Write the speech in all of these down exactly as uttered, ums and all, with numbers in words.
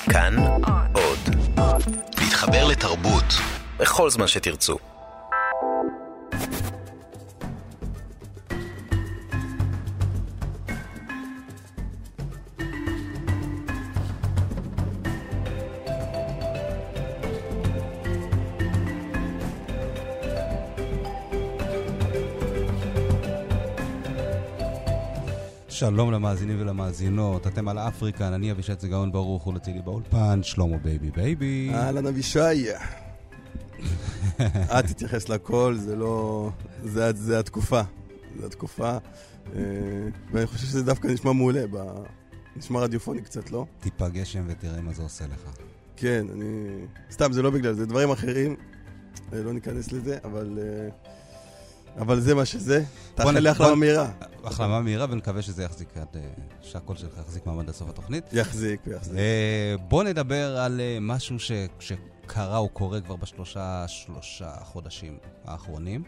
כאן עוד. להתחבר לתרבות בכל זמן שתרצו. שלום למאזינים ולמאזינות, אתם על אפריקן, אני אבישת זגאון ברוך, ולצידי באולפן, שלמה בייבי בייבי. אהלן אבישי. את תתייחס לכל, זה לא... זה, זה התקופה. זה התקופה. ואני חושב שזה דווקא נשמע מעולה, נשמע רדיופוני קצת, לא? טיפה גשם ותראה מה זה עושה לך. כן, אני... סתם, זה לא בגלל, זה דברים אחרים. לא ניכנס לזה, אבל... אבל זה מה שזה. תאחל לי החלמה מהירה. החלמה מהירה, ונקווה שזה יחזיק, שהקול שלך יחזיק מעמד לסוף התוכנית. יחזיק ויחזיק. בוא נדבר על משהו שקרה או קורה כבר בשלושה שלושה חודשים האחרונים.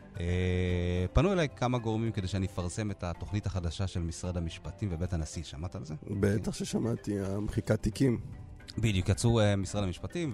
פנו אליי כמה גורמים כדי שאני אפרסם את התוכנית החדשה של משרד המשפטים ובית הנשיא. שמעת על זה? בטח ששמעתי, המחיקת תיקים. בדיוק, יצאו משרד המשפטים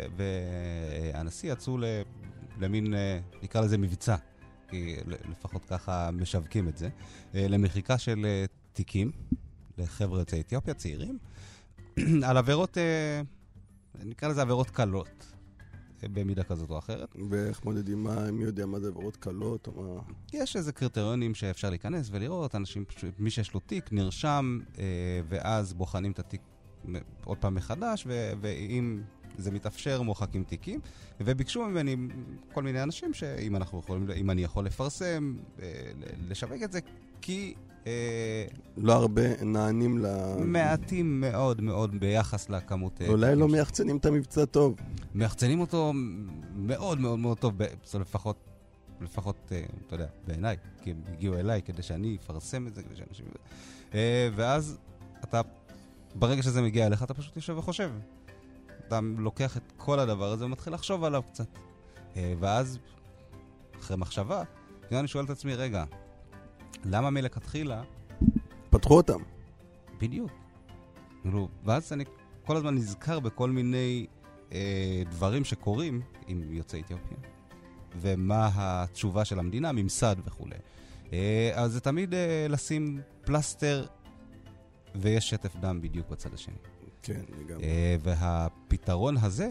והנשיא יצאו למין, נקרא לזה מבצע. כי לפחות ככה משווקים את זה, למחיקה של תיקים לחבר'ה יוצאי אתיופיה, צעירים, על עבירות, נקרא לזה עבירות קלות, במידה כזאת או אחרת. ואיך מודדים מה, מי יודע מה זה עבירות קלות או מה? יש איזה קריטריונים שאפשר להיכנס ולראות, אנשים, מי שיש לו תיק נרשם, ואז בוחנים את התיק עוד פעם מחדש, ואם... זה מתאפשר מוחקים תיקים, וביקשו ממני כל מיני אנשים שאם אנחנו יכולים, אם אני יכול לפרסם, לשווק את זה, כי... לא הרבה נענים ל... מעטים מאוד מאוד ביחס לכמות... אולי לא מייחצנים את המבצע טוב. מייחצנים אותו מאוד מאוד מאוד טוב, לפחות, לפחות, אתה יודע, בעיניי, כי הם הגיעו אליי כדי שאני אפרסם את זה, כדי שאנשים... ואז אתה, ברגע שזה מגיע אליך, אתה פשוט יושב וחושב. אתה לוקח את כל הדבר הזה ומתחיל לחשוב עליו קצת. ואז, אחרי מחשבה, אני שואל את עצמי, רגע, למה מלכתחילה... פתחו אותם. בדיוק. ואז אני כל הזמן נזכר בכל מיני אה, דברים שקורים עם יוצאי אתיופיה, ומה התשובה של המדינה, ממסד וכו'. אה, אז זה תמיד אה, לשים פלסטר, ויש שטף דם בדיוק בצד השני. כן, לגמרי. והפתרון הזה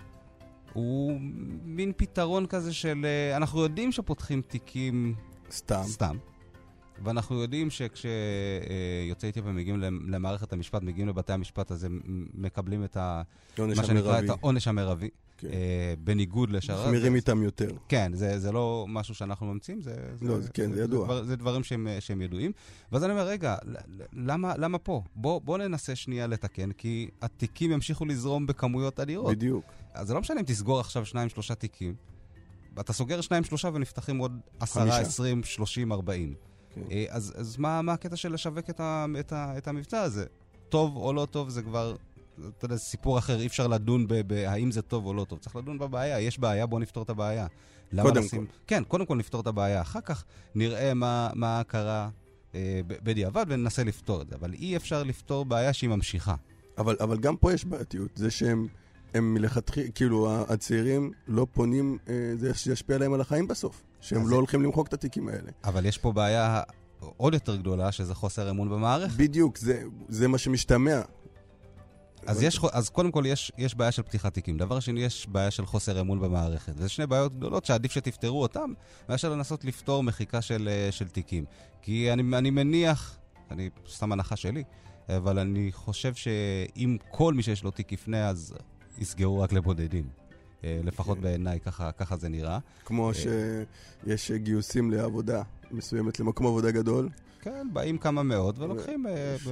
הוא מין פתרון כזה של, אנחנו יודעים שפותחים תיקים סתם. סתם. ואנחנו יודעים שכשיוצאי אתיופיה מגיעים למערכת המשפט, מגיעים לבתי המשפט, אז הם מקבלים את ה... מה שנקרא את העונש המרבי. כן. בניגוד לשאר... מחמירים איתם יותר. כן, זה, זה לא משהו שאנחנו ממציאים, זה... לא, זה, כן, זה, זה ידוע. זה, זה דברים שהם, שהם ידועים. ואז אני אומר, רגע, למה, למה פה? בוא, בוא ננסה שנייה לתקן, כי התיקים ימשיכו לזרום בכמויות אדירות. בדיוק. אז זה לא משנה אם תסגור עכשיו שניים, שלושה תיקים. אתה סוגר שניים, שלושה ונפתחים עוד עשרה, עשרים, שלושים, ארבעים. כן. אז, אז מה, מה הקטע של לשווק את, ה, את, ה, את המבצע הזה? טוב או לא טוב, זה כבר... אתה יודע, סיפור אחר, אי אפשר לדון בהאם זה טוב או לא טוב. צריך לדון בבעיה. יש בעיה, בוא נפתור את הבעיה. קודם נשים... כל. כן, קודם כל נפתור את הבעיה. אחר כך נראה מה, מה קרה אה, בדיעבד וננסה לפתור את זה. אבל אי אפשר לפתור בעיה שהיא ממשיכה. אבל, אבל גם פה יש בעייתיות. זה שהם הם מלכתחילה, כאילו הצעירים לא פונים, אה, זה שישפיע להם על החיים בסוף. שהם לא זה... הולכים למחוק את התיקים האלה. אבל יש פה בעיה עוד יותר גדולה, שזה חוסר אמון במערכת. בדיוק, זה, זה מה שמשתמע. אז, יש, אז קודם כל יש, יש בעיה של פתיחת תיקים. דבר שני, יש בעיה של חוסר אמון במערכת. וזה שני בעיות גדולות שעדיף שתפתרו אותם, מאשר לנסות לפתור מחיקה של, של תיקים. כי אני, אני מניח, אני סתם הנחה שלי, אבל אני חושב שאם כל מי שיש לו תיק יפנה, אז יסגרו רק לבודדים. לפחות okay. בעיניי, ככה, ככה זה נראה. כמו שיש גיוסים לעבודה מסוימת למקום עבודה גדול. כן, באים כמה מאות ולוקחים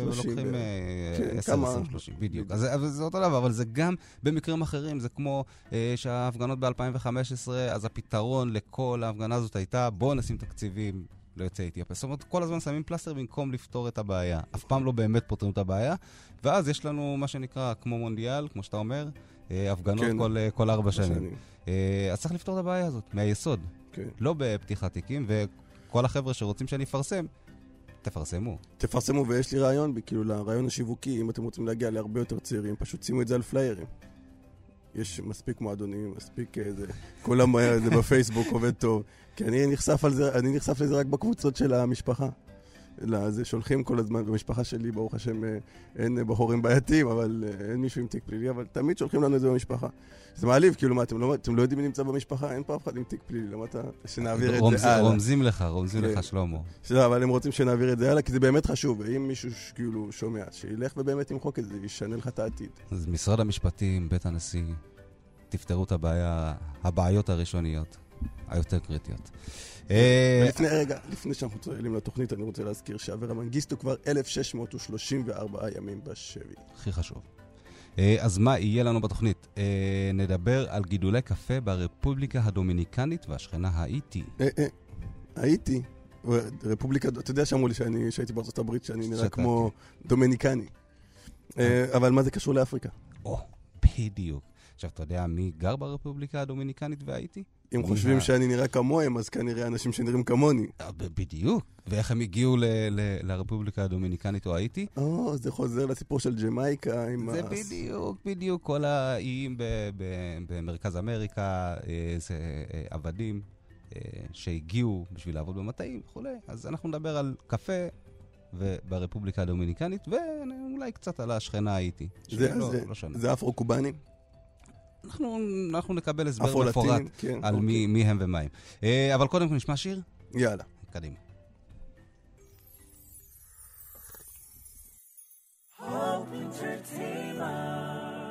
עשר, עשרים, שלושים, בדיוק. אז זה אותו דבר, אבל זה גם במקרים אחרים, זה כמו שההפגנות ב-אלפיים וחמש עשרה, אז הפתרון לכל ההפגנה הזאת הייתה, בואו נשים תקציבים ליוצאי אתיופיה. זאת אומרת, כל הזמן שמים פלסטר במקום לפתור את הבעיה. אף פעם לא באמת פותרים את הבעיה, ואז יש לנו מה שנקרא כמו מונדיאל, כמו שאתה אומר, הפגנות כל ארבע שנים. אז צריך לפתור את הבעיה הזאת, מהיסוד. לא בפתיחת תיקים, וכל החבר'ה שרוצים שאני אפרסם, תפרסמו. תפרסמו, ויש לי רעיון, כאילו לרעיון השיווקי, אם אתם רוצים להגיע להרבה יותר צעירים, פשוט שימו את זה על פליירים. יש מספיק מועדונים, מספיק איזה, כולם זה בפייסבוק עובד טוב, כי אני נחשף על זה, אני נחשף לזה רק בקבוצות של המשפחה. זה שולחים כל הזמן, במשפחה שלי, ברוך השם, אין בחורים בעייתים, אבל אין מישהו עם תיק פלילי, אבל תמיד שולחים לנו את זה במשפחה. זה מעליב, כאילו מה, אתם לא, אתם לא יודעים מי נמצא במשפחה, אין פה אף אחד עם תיק פלילי, למה אתה, שנעביר את רומז, זה הלאה. רומזים לך, רומזים לך, שלמה. שלא, אבל הם רוצים שנעביר את זה הלאה, כי זה באמת חשוב, ואם מישהו כאילו שומע, שילך ובאמת ימחוק את זה, ישנה לך את העתיד. אז משרד המשפטים, בית הנשיא, תפתרו את הבעיה, הבעיות הראשוניות, היותר קריטיות. ולפני רגע, לפני שאנחנו צוללים לתוכנית, אני רוצה להזכיר שאברה מנגיסטו כבר אלף שש מאות ושלושים וארבעה ימים בשבי. הכי חשוב. אז מה יהיה לנו בתוכנית? נדבר על גידולי קפה ברפובליקה הדומיניקנית והשכנה האיטי. האיטי, רפובליקה, אתה יודע שאמרו לי שהייתי בארצות הברית שאני נראה כמו דומיניקני. אבל מה זה קשור לאפריקה? או, בדיוק. עכשיו, אתה יודע מי גר ברפובליקה הדומיניקנית והאיטי? אם חושבים שאני נראה כמוהם, אז כנראה אנשים שנראים כמוני. בדיוק. ואיך הם הגיעו לרפובליקה הדומיניקנית או האיטי? או, זה חוזר לסיפור של ג'מייקה. זה בדיוק, בדיוק. כל האיים במרכז אמריקה, זה עבדים שהגיעו בשביל לעבוד במטעים וכו'. אז אנחנו נדבר על קפה ברפובליקה הדומיניקנית, ואולי קצת על השכנה האיטי. זה אפרו-קובנים? אנחנו, אנחנו נקבל הסבר מפורט כן, על אוקיי. מי, מי הם ומה הם. אה, אבל קודם כל נשמע שיר? יאללה. קדימה. Hope Entertainment.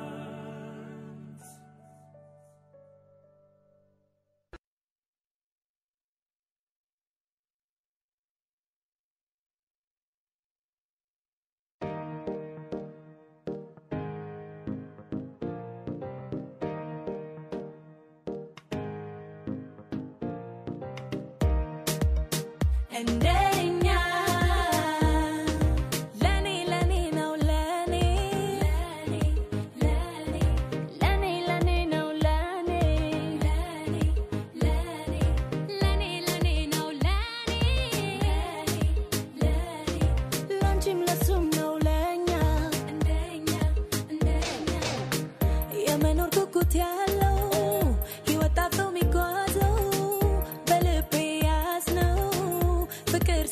And Enya, Lenny, Lenny, no Lenny, Lenny, Lenny, Lenny, Lenny, no Lenny, Lenny, Lenny, Lenny, Lenny, no Lenny, Lenny, Lenny, Launchim la sum no Lenya, and Enya, and Enya, ya menor kukutialo, you atato mi kwazo, bele piyasno. فكر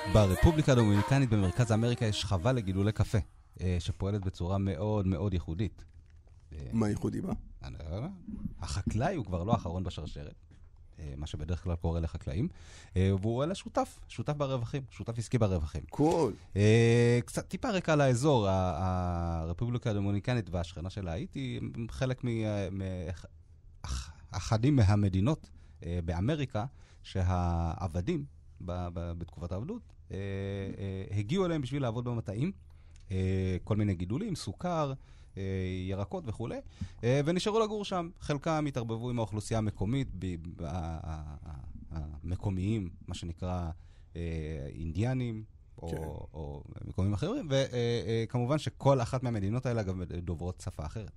ברפובליקה הדומיניקנית במרכז אמריקה יש חווה לגידולי קפה, אה, שפועלת בצורה מאוד מאוד ייחודית. מה ייחודי בה? אני לא יודע. החקלאי הוא כבר לא האחרון בשרשרת, אה, מה שבדרך כלל קורה לחקלאים, אה, והוא אלה שותף, שותף ברווחים, שותף עסקי ברווחים. קול. אה, קצת טיפה רקע לאזור, ה- הרפובליקה הדומיניקנית והשכנה שלה האיטי, הם חלק מ- מ- אח- אחדים מהמדינות אה, באמריקה, שהעבדים ב- ב- בתקופת העבדות, אה, אה, הגיעו אליהם בשביל לעבוד במטעים, אה, כל מיני גידולים, סוכר, אה, ירקות וכו', אה, ונשארו לגור שם. חלקם התערבבו עם האוכלוסייה המקומית, ב- ב- ה- ה- ה- המקומיים, מה שנקרא אה, אינדיאנים, או, כן. או מקומיים אחרים, וכמובן שכל אחת מהמדינות האלה גם דוברות שפה אחרת.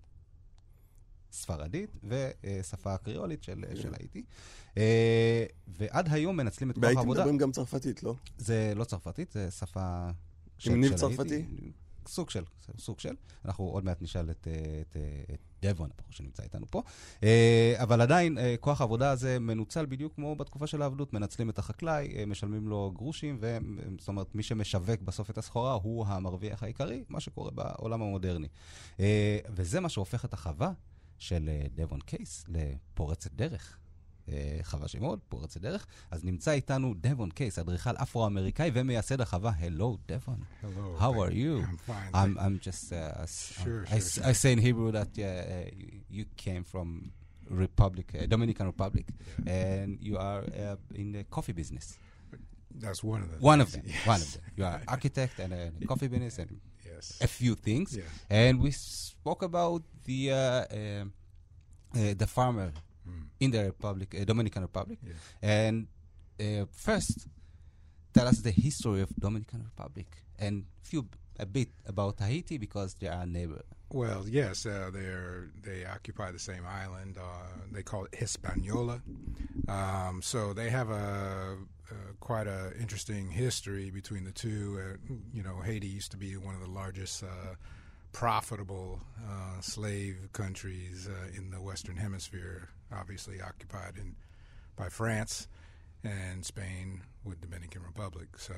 ספרדית ושפה קריאולית של, של האיטי. אה, ועד היום מנצלים את כוח והייתי העבודה. מדברים גם צרפתית, לא? זה לא צרפתית, זה שפה של, עם ניב של צרפתי? האיטי. סוג של, סוג של. אנחנו עוד מעט נשאל את, את, את דבון, שנמצא איתנו פה. אה, אבל עדיין, אה, כוח העבודה הזה מנוצל בדיוק כמו בתקופה של העבדות. מנצלים את החקלאי, אה, משלמים לו גרושים, ו, זאת אומרת, מי שמשווק בסוף את הסחורה הוא המרוויח העיקרי, מה שקורה בעולם המודרני. אה, וזה מה שהופך את החווה של דבון קייס לפורצת דרך. חווה שמאוד, פורצת דרך. אז נמצא איתנו דבון קייס, אדריכל אפרו-אמריקאי ומייסד החווה. Hello, Devon. Hello. How are you? I'm fine. I'm, I'm just, uh, Sure, I, sure, I say in Hebrew that uh, you came from Republic, uh, Dominican Republic, and you are uh, in the coffee business. That's one of the One of them, things. Yes. one of them. You are architect and a coffee business and Yes. a few things. Yes. And we spoke about the uh, uh, uh, the farmer Mm. in the Republic, uh, Dominican Republic. Yes. And uh, first, tell us the history of Dominican Republic and few a bit about Haiti because they are neighbor. Well, yes, uh, they're they occupy the same island. Uh, they call it Hispaniola. Um, so they have a, a quite a interesting history between the two. Uh, you know, Haiti used to be one of the largest uh, profitable uh, slave countries uh, in the Western Hemisphere, obviously occupied in by France and Spain with Dominican Republic. So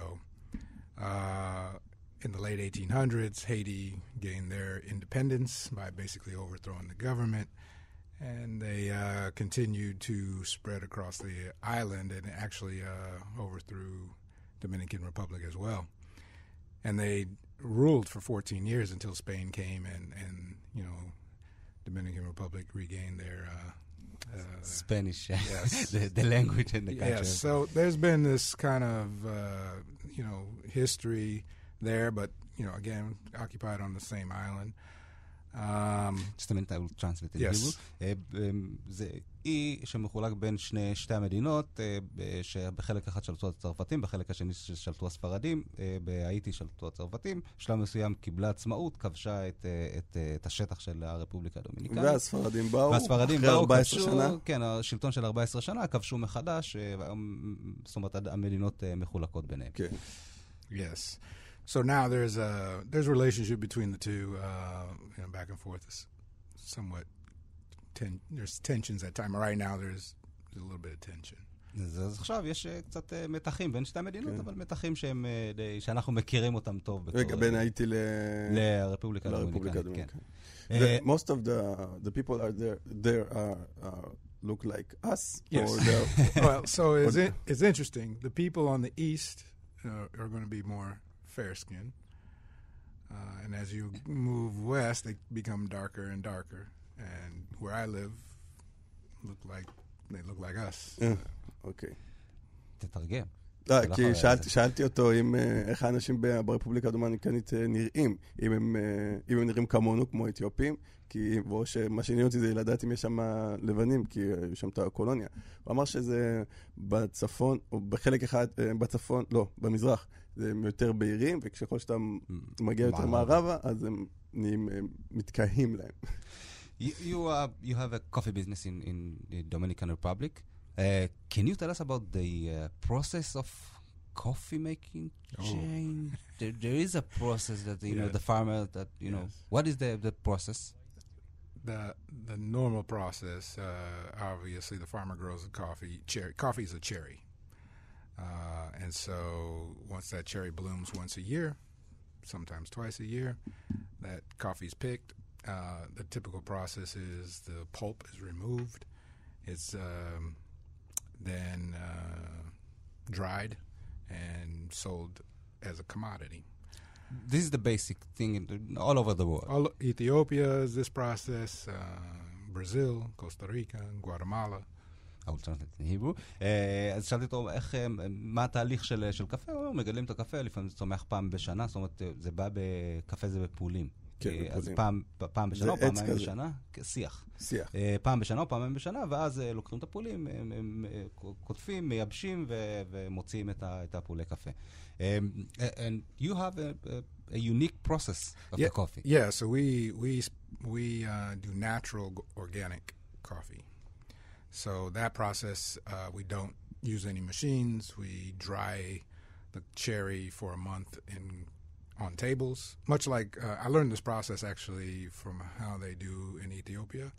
uh, in the late eighteen hundreds, Haiti gained their independence by basically overthrowing the government, and they uh, continued to spread across the island and actually uh, overthrew Dominican Republic as well. And they ruled for fourteen years until Spain came and, and you know, Dominican Republic regained their uh, uh, Spanish, yes. the, the language and the culture. yes. So there's been this kind of uh, you know history there, but you know again occupied on the same island. Um, Just a minute, I will translate it. Yes. Hebrew. Uh, um, זה אי שמחולק בין שני, שתי המדינות, uh, שבחלק אחד שלטו הצרפתים, בחלק השני שלטו הספרדים, uh, בהאיטי שלטו הצרפתים, שלב מסוים קיבלה עצמאות, כבשה את, uh, את, uh, את השטח של הרפובליקה הדומיניקנית. והספרדים באו, והספרדים אחרי באו, ארבע עשרה כבשו, שנה. כן, השלטון של ארבע עשרה שנה, כבשו מחדש, uh, זאת אומרת, המדינות uh, מחולקות ביניהם. כן. yes. So now there's a there's a relationship between the two, uh, you know, back and forth. Is somewhat ten, there's tensions at time. Right now there's, there's a little bit of tension. אז, אז עכשיו יש uh, קצת uh, מתחים בין שתי המדינות, כן. אבל מתחים שהם, uh, די, שאנחנו מכירים אותם טוב. בתור, רגע, בין הייתי ל... לרפובליקה לרפובליקה הדומיניקנית. הדומיניקנית. כן. The- Most of the the people are there there are are look like us. Yes. Or they're- Well, so it's it, it's interesting. The people on the east uh, are going to be more fair-skinned, uh, and as you move west, they become darker and darker. And where I live, look like they look like us. אה, אוקיי. תתרגם. לא, זה לא כי חוויה, שאלתי- זה- שאלתי אותו אם, אה, איך האנשים ב- ברפובליקה הדומיניקנית אה, נראים, אם הם אה, אם הם נראים כמונו, כמו אתיופים, כי או שמה שעניין אותי זה לדעת אם יש שם לבנים, כי היו שם את הקולוניה. הוא אמר שזה בצפון, או בחלק אחד אה, בצפון, לא, במזרח, זה הם יותר בהירים, וכשכל שאתה מגיע יותר מערבה. מערבה, אז הם נהיים אה, מתקהים להם. You, you, uh, you have a coffee business in, in the Dominican Republic. Uh, can you tell us about the uh, process of coffee making Oh. change? There, there is a process that, you know, Yes. the farmer that, you know, Yes. what is the, the process? The the normal process, uh, obviously, the farmer grows the coffee. Cherry coffee is a cherry, Uh, and so once that cherry blooms once a year, sometimes twice a year, that coffee's picked. Uh, the typical process is the pulp is removed. It's um, then uh, dried and sold as a commodity. This is the basic thing in, all over the world. All, Ethiopia is this process, uh, Brazil, Costa Rica, Guatemala. I will translate in Hebrew. Uh, אז שאלתי אותו, איך, מה התהליך של, של קפה? הוא מגדלים את הקפה, לפעמים זה צומח פעם בשנה, זאת אומרת, זה בא בקפה זה בפעולים. כן, אז בפעולים. פעם, פעם בשנה או פעמיים בשנה, שיח. שיח. פעם בשנה או פעמיים בשנה, ואז לוקחים את הפעולים, הם, הם כותפים, מייבשים ו- ומוציאים את, ה- את הפעולי קפה. Um, and you have a, a, a unique process of yeah, the coffee. Yeah, so we we we uh, do natural g- organic coffee. So that process, uh, we don't use any machines. We dry the cherry for a month in on tables. Much like uh, I learned this process actually from how they do in Ethiopia.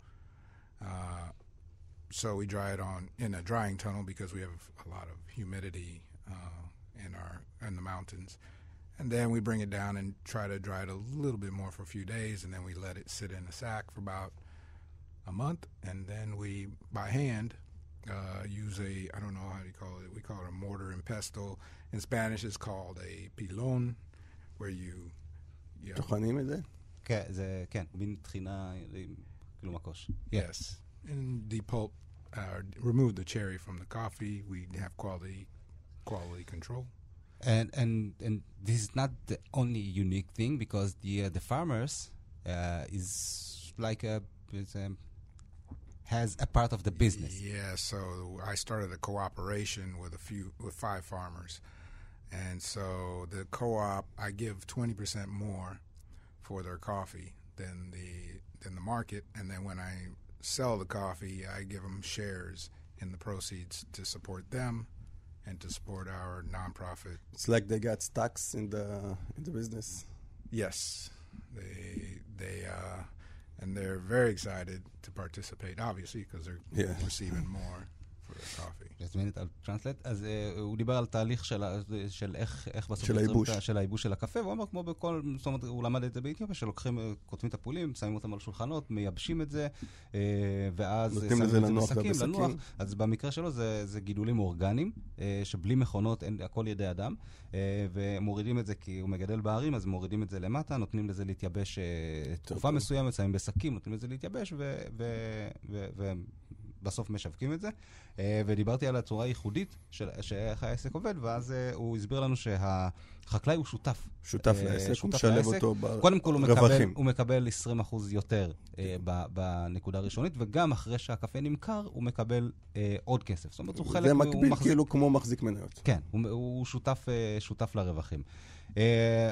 Uh, so we dry it on in a drying tunnel because we have a lot of humidity uh, in our in the mountains. And then we bring it down and try to dry it a little bit more for a few days, and then we let it sit in a sack for about a month, and then we, by hand, uh, use a, I don't know how you call it, we call it a mortar and pestle. In Spanish, it's called a pilon, where you... you know, טוחנים את זה? כן, זה, כן, מין תחינה, כאילו מקוש. yes. And depulp, uh, remove the cherry from the coffee. We have quality quality control. And and and this is not the only unique thing, because the uh, the farmers uh, is like a, is a has a part of the business. Yeah, so I started a cooperation with a few with five farmers, and so the co-op, I give twenty percent more for their coffee than the than the market, and then when I sell the coffee, I give them shares in the proceeds to support them and to support our nonprofit. It's like they got stocks in the in the business. Yes, they they uh, and they're very excited to participate, obviously, because they're Yeah. receiving more for their coffee. Just a minute, I'll translate. אז uh, הוא דיבר על תהליך של, ה- של איך, איך בסוף של יוצרים הייבוש. את ה- של הייבוש של הקפה, והוא אומר כמו בכל, זאת אומרת, הוא למד את זה באתיופיה, שלוקחים, אה, כותבים את הפעולים, שמים אותם על שולחנות, מייבשים את זה, אה, ואז נותנים שמים לזה את זה לנוח בשקים, בשקים. לנוח. אז במקרה שלו זה, זה גידולים אורגניים, אה, שבלי מכונות, אין, הכל ידי אדם, אה, ומורידים את זה, כי הוא מגדל בערים, אז מורידים את זה למטה, נותנים לזה להתייבש אה, תקופה טוב. מסוימת, שמים בשקים, נותנים לזה להתייבש, ו... ו, ו, ו בסוף משווקים את זה, אה, ודיברתי על הצורה הייחודית של איך העסק עובד, ואז אה, הוא הסביר לנו שהחקלאי הוא שותף. שותף אה, לעסק, הוא שותף משלב לעסק. אותו ברווחים. קודם כל הוא מקבל, הוא מקבל עשרים אחוז יותר אה, ב- בנקודה הראשונית, וגם אחרי שהקפה נמכר, הוא מקבל אה, עוד כסף. זאת אומרת, הוא חלק... זה הוא מקביל מחזיק- כאילו כמו מחזיק מניות. כן, הוא, הוא שותף, אה, שותף לרווחים. אה,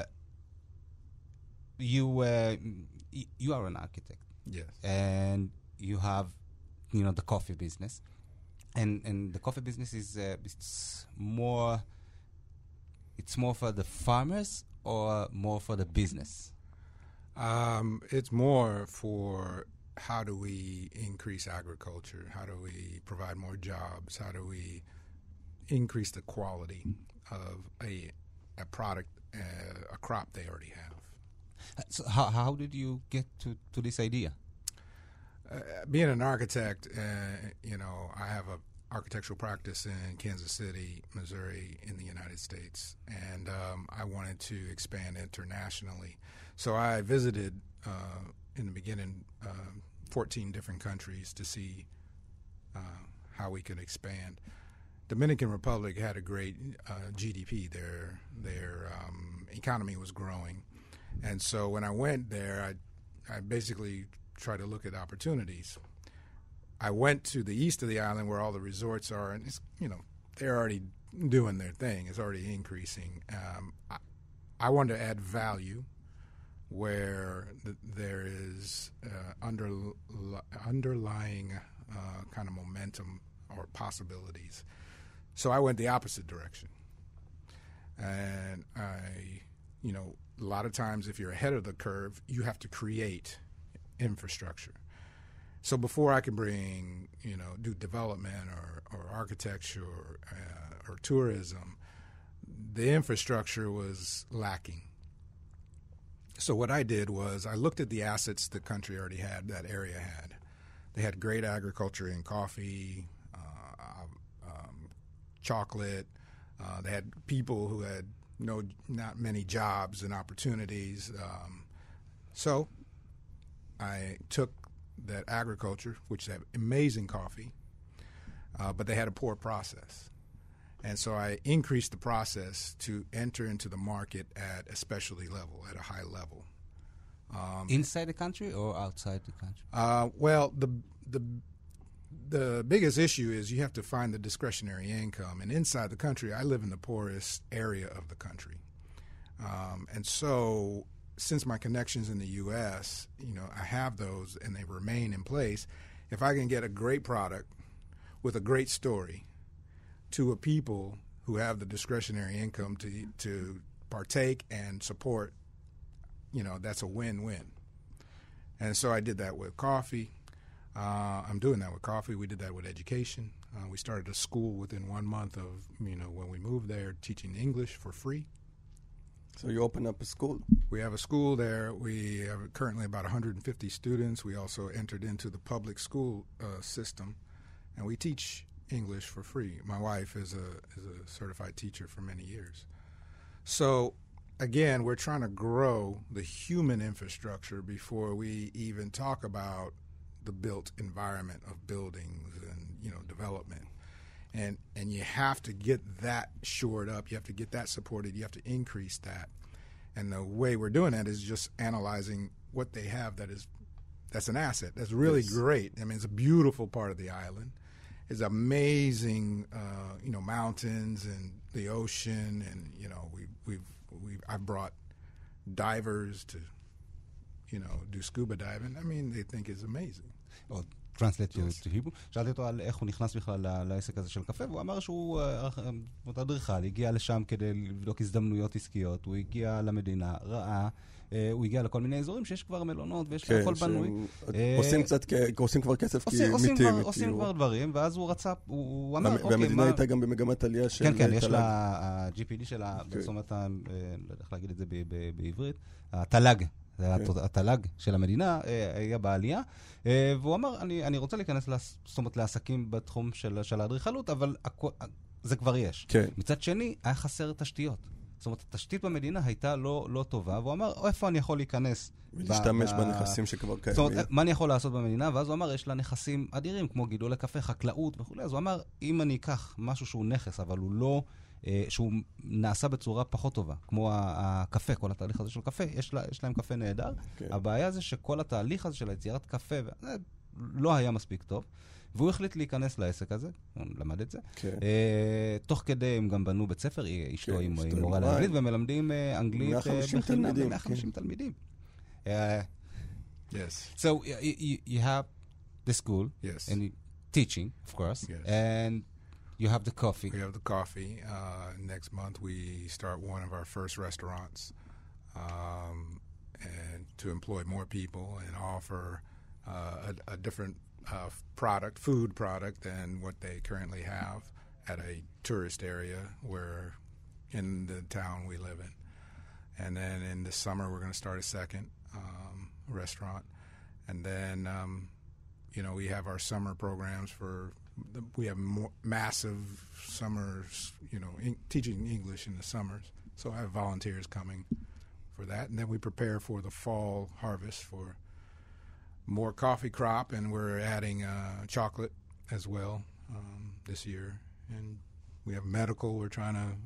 you, uh, you are an architect. Yes. And you have, you know, the coffee business, and and the coffee business is uh, it's more it's more for the farmers or more for the business. Um, it's more for how do we increase agriculture? How do we provide more jobs? How do we increase the quality of a a product, uh, a crop they already have? So how how did you get to to this idea? Uh, being an architect, uh, you know, I have a architectural practice in Kansas City, Missouri, in the United States, and um, I wanted to expand internationally. So I visited uh, in the beginning uh, fourteen different countries to see uh, how we could expand. Dominican Republic had a great uh, G D P. Their their um, economy was growing, and so when I went there, I I basically try to look at opportunities. I went to the east of the island where all the resorts are, and it's, you know, they're already doing their thing. It's already increasing. Um, I, I wanted to add value where th- there is uh, under, underlying uh, kind of momentum or possibilities. So I went the opposite direction. And I, you know, a lot of times if you're ahead of the curve, you have to create infrastructure. So before I can bring, you know, do development or, or architecture or, uh, or tourism, the infrastructure was lacking. So what I did was I looked at the assets the country already had, that area had. They had great agriculture in coffee, uh, um, chocolate. Uh, they had people who had no not many jobs and opportunities. Um, so I took that agriculture, which had amazing coffee, uh, but they had a poor process. And so I increased the process to enter into the market at a specialty level, at a high level. Um, Inside the country or outside the country? Uh, well, the the the biggest issue is you have to find the discretionary income. And inside the country, I live in the poorest area of the country. Um, and so since my connections in the U S, you know, I have those and they remain in place. If I can get a great product with a great story to a people who have the discretionary income to to partake and support, you know, that's a win-win. And so I did that with coffee. Uh, I'm doing that with coffee. We did that with education. Uh, we started a school within one month of, you know, when we moved there, teaching English for free. So you open up a school? We have a school there. We have currently about one hundred fifty students. We also entered into the public school uh, system, and we teach English for free. My wife is a is a certified teacher for many years. So again, we're trying to grow the human infrastructure before we even talk about the built environment of buildings and, you know, development. And and you have to get that shored up. You have to get that supported. You have to increase that. And the way we're doing that is just analyzing what they have that is that's an asset. That's really yes. great. I mean, it's a beautiful part of the island. It's amazing, uh, you know, mountains and the ocean, and you know, we we've we've I've brought divers to, you know, do scuba diving. I mean, they think it's amazing. Oh, translate yes. to Hebrew. שאלתי אותו על איך הוא נכנס בכלל לעסק הזה של קפה, והוא אמר שהוא אדריכל, הגיע לשם כדי לבדוק הזדמנויות עסקיות, הוא הגיע למדינה, ראה, הוא הגיע לכל מיני אזורים שיש כבר מלונות ויש הכל בנוי. עושים קצת, עושים כבר כסף כי מיתים. עושים כבר דברים, ואז הוא רצה, הוא אמר, אוקיי, והמדינה הייתה גם במגמת עלייה של... כן, כן, יש לה, ה-ג'י פי די שלה, זאת אומרת, לא יודע איך להגיד את זה בעברית, התל"ג. התל"ג של המדינה היה בעלייה, והוא אמר, אני, אני רוצה להיכנס זאת אומרת, לעסקים בתחום של, של האדריכלות, אבל זה כבר יש. כן. מצד שני, היה חסר תשתיות. זאת אומרת, התשתית במדינה הייתה לא, לא טובה, והוא אמר, איפה אני יכול להיכנס? ולהשתמש ב- בנכסים שכבר קיימים. זאת אומרת, מה אני יכול לעשות במדינה? ואז הוא אמר, יש לה נכסים אדירים, כמו גידול לקפה, חקלאות וכו'. אז הוא אמר, אם אני אקח משהו שהוא נכס, אבל הוא לא... שהוא נעשה בצורה פחות טובה, כמו הקפה, כל התהליך הזה של קפה, יש, לה, יש להם קפה נהדר. Okay. הבעיה זה שכל התהליך הזה של יצירת קפה לא היה מספיק טוב, והוא החליט להיכנס לעסק הזה, הוא למד את זה. Okay. Uh, תוך כדי הם גם בנו בית ספר, אשתו okay, עם, עם מורה לאנגלית, ומלמדים uh, אנגלית בחינם, מאה וחמישים תלמידים. Uh, yes. So you, you have the school, yes. and teaching, of course, yes. and you have the coffee. We have the coffee. Uh, next month we start one of our first restaurants, um, and to employ more people and offer uh, a, a different uh, product, food product, than what they currently have at a tourist area where in the town we live in. And then in the summer we're going to start a second um, restaurant, and then um, you know we have our summer programs for. We have more massive summers, you know, in, teaching English in the summers. So I have volunteers coming for that. And then we prepare for the fall harvest for more coffee crop. And we're adding uh, chocolate as well um, this year. And we have medical we're trying to,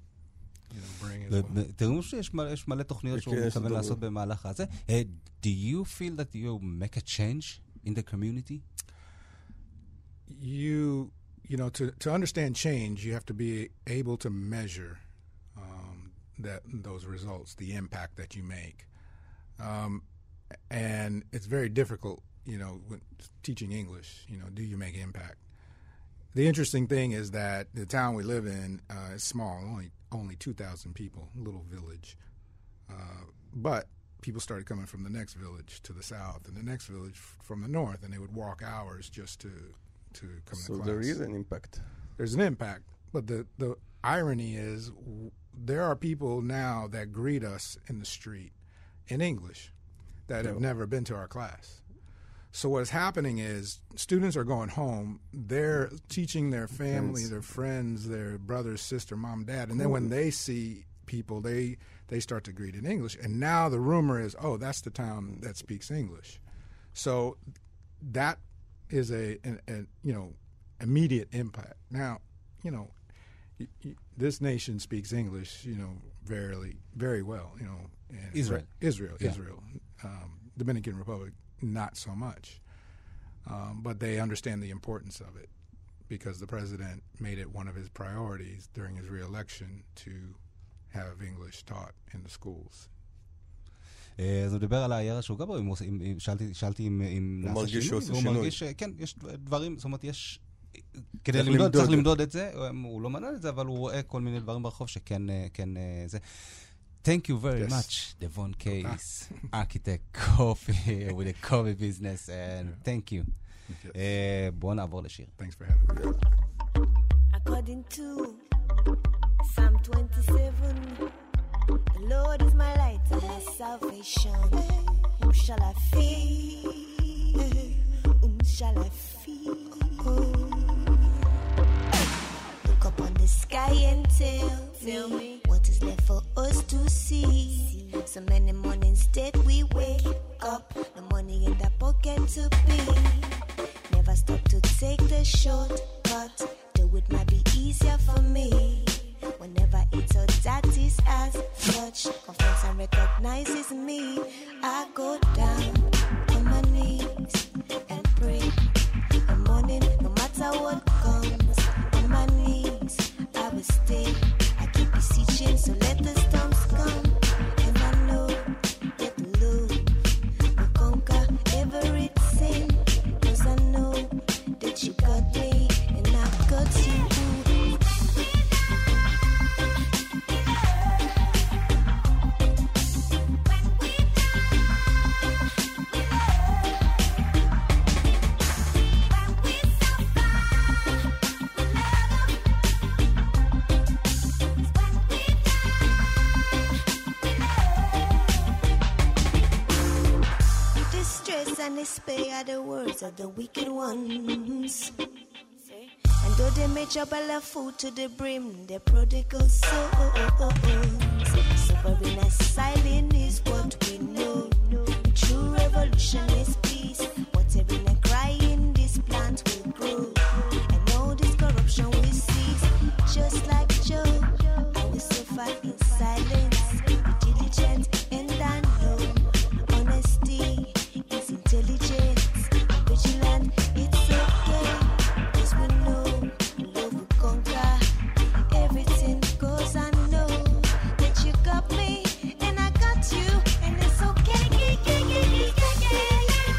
you know, bring as well. תראו שיש מלא תוכניות שהוא מתכוון לעשות במהלך הזה. Do you feel that you make a change in the community? You, you know, to, to understand change, you have to be able to measure um, that those results, the impact that you make. Um, and it's very difficult, you know, when teaching English, you know, do you make impact? The interesting thing is that the town we live in is small, only only two thousand people, a little village. Uh, but people started coming from the next village to the south and the next village f- from the north, and they would walk hours just to to come So to class. there is an impact. There's an impact, but the, the irony is w- there are people now that greet us in the street in English that have Oh. never been to our class. So what's happening is students are going home, they're teaching their family, Friends. their friends, their brothers, sister, mom, dad, and then when they see people, they they start to greet in English. And now the rumor is, oh, that's the town that speaks English. So that is a, an, an you know, immediate impact. Now, you know, y- y- this nation speaks English, you know, very, very well, you know. And Israel. Israel, Yeah. Israel. Um, Dominican Republic, not so much. Um, but they understand the importance of it because the president made it one of his priorities during his reelection to have English taught in the schools. אה, אז הוא דיבר על העיירה שהוא גר בו, אם הוא עושה- אם- אם- שאלתי שאלתי אם אם הוא נעשה מרגיש שהוא עושה והוא שינוי. מרגיש שכן, יש דברים, זאת אומרת, יש... כדי צריך למדוד, למדוד צריך את זה. למדוד את זה, הוא- הוא לא מנהל את זה, אבל הוא רואה כל מיני דברים ברחוב שכן אה, כן, אה, זה. Thank you very Yes. much, Devon Case, architect, coffee, with a coffee business, and thank you. Yes. אה, בואו נעבור לשיר. Thanks for having me. According to Psalm twenty-seven, the Lord is my light and my salvation. Whom shall I fear? Whom shall I fear? Look up on the sky and tell, tell me what is left for us to see. So many mornings that we wake up, the money in the pocket to pay. Never stop to take the shortcut. Do it might be easier for me. Whenever it's all that is as much, confidence and recognizes me. I go down on my knees and pray. The morning, no matter what comes, on my knees I will stay. I keep beseeching, so let the storms come. And I know that the Lord will conquer everything. 'Cause I know that you got me and I got you. Distress and despair are the words of the wicked ones. And though they may trouble of food to the brim, they're prodigal souls. Suffering as silent is what we know. True revolution is peace. Whatever and crying, this plant will grow. And all this corruption will cease. Just like Job, I will suffer in silence. Be diligent and I know honesty is intelligence. Vigilant, it's okay. 'Cause we know love will conquer everything. 'Cause I know that you got me and I got you, and it's okay.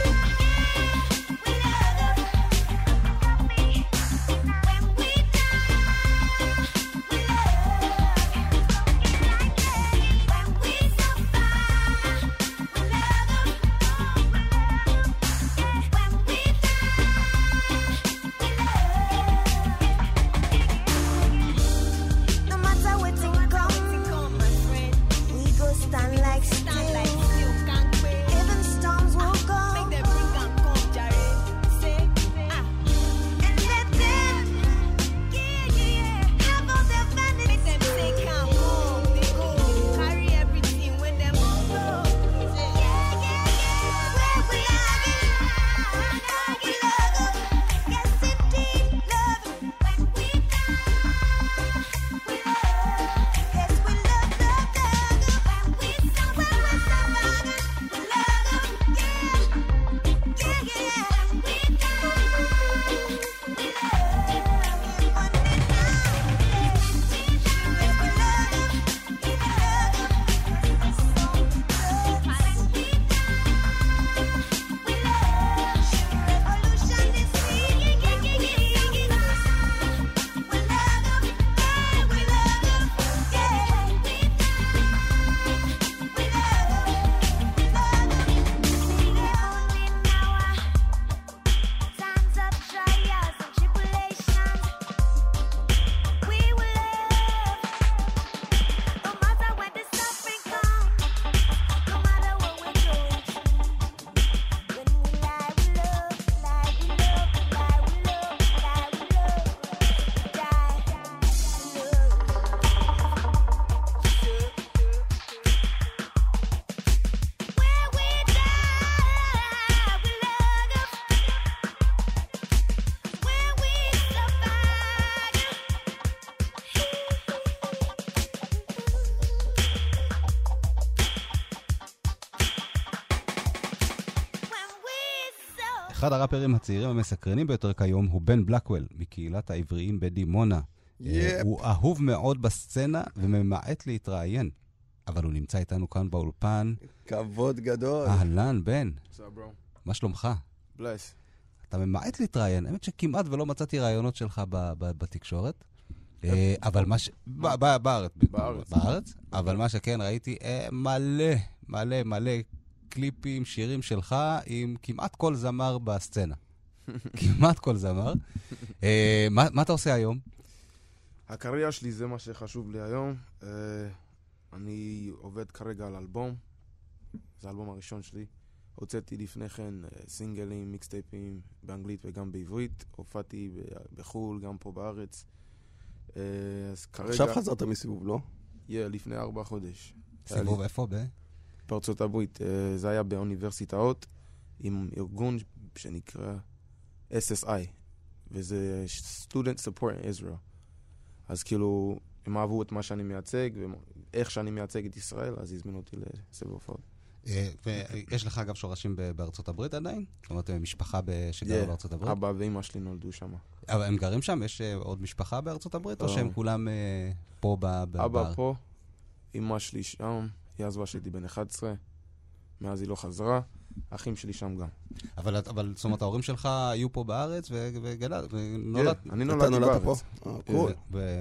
אחד הראפרים הצעירים המסקרנים ביותר כיום הוא בן בלקוול, מקהילת העבריים בדימונה. הוא אהוב מאוד בסצנה וממעט להתראיין. אבל הוא נמצא איתנו כאן באולפן. כבוד גדול. אהלן, בן. בסדר, ברו. מה שלומך? בלייס. אתה ממעט להתראיין. האמת שכמעט ולא מצאתי רעיונות שלך בתקשורת. אבל מה ש... בארץ. בארץ. אבל מה שכן, ראיתי מלא, מלא, מלא קליפים, שירים שלך עם כמעט כל זמר בסצנה. כמעט כל זמר. מה אתה עושה היום? הקריירה שלי זה מה שחשוב לי היום. אני עובד כרגע על אלבום. זה האלבום הראשון שלי. הוצאתי לפני כן סינגלים, מיקסטייפים באנגלית וגם בעברית. הופעתי בחול, גם פה בארץ. אז כרגע... עכשיו חזרת מסיבוב, לא? כן, לפני ארבע חודש. סיבוב איפה? ב? בארצות הברית. זה היה באוניברסיטאות עם ארגון שנקרא אס אס איי, וזה Student Support in Israel. אז כאילו, הם אהבו את מה שאני מייצג, ואיך שאני מייצג את ישראל, אז הזמינו אותי לסבב הופעות. ויש לך אגב שורשים בארצות הברית עדיין? זאת אומרת, משפחה שגרה בארצות הברית? אבא ואמא שלי נולדו שם. אבל הם גרים שם? יש עוד משפחה בארצות הברית? או שהם כולם פה בארץ? אבא פה, אמא שלי שם, היא עזבה שהייתי בן אחת עשרה, מאז היא לא חזרה, אחים שלי שם גם. אבל זאת אומרת, ההורים שלך היו פה בארץ וגדל, ונולד... אני נולדתי בארץ. קול.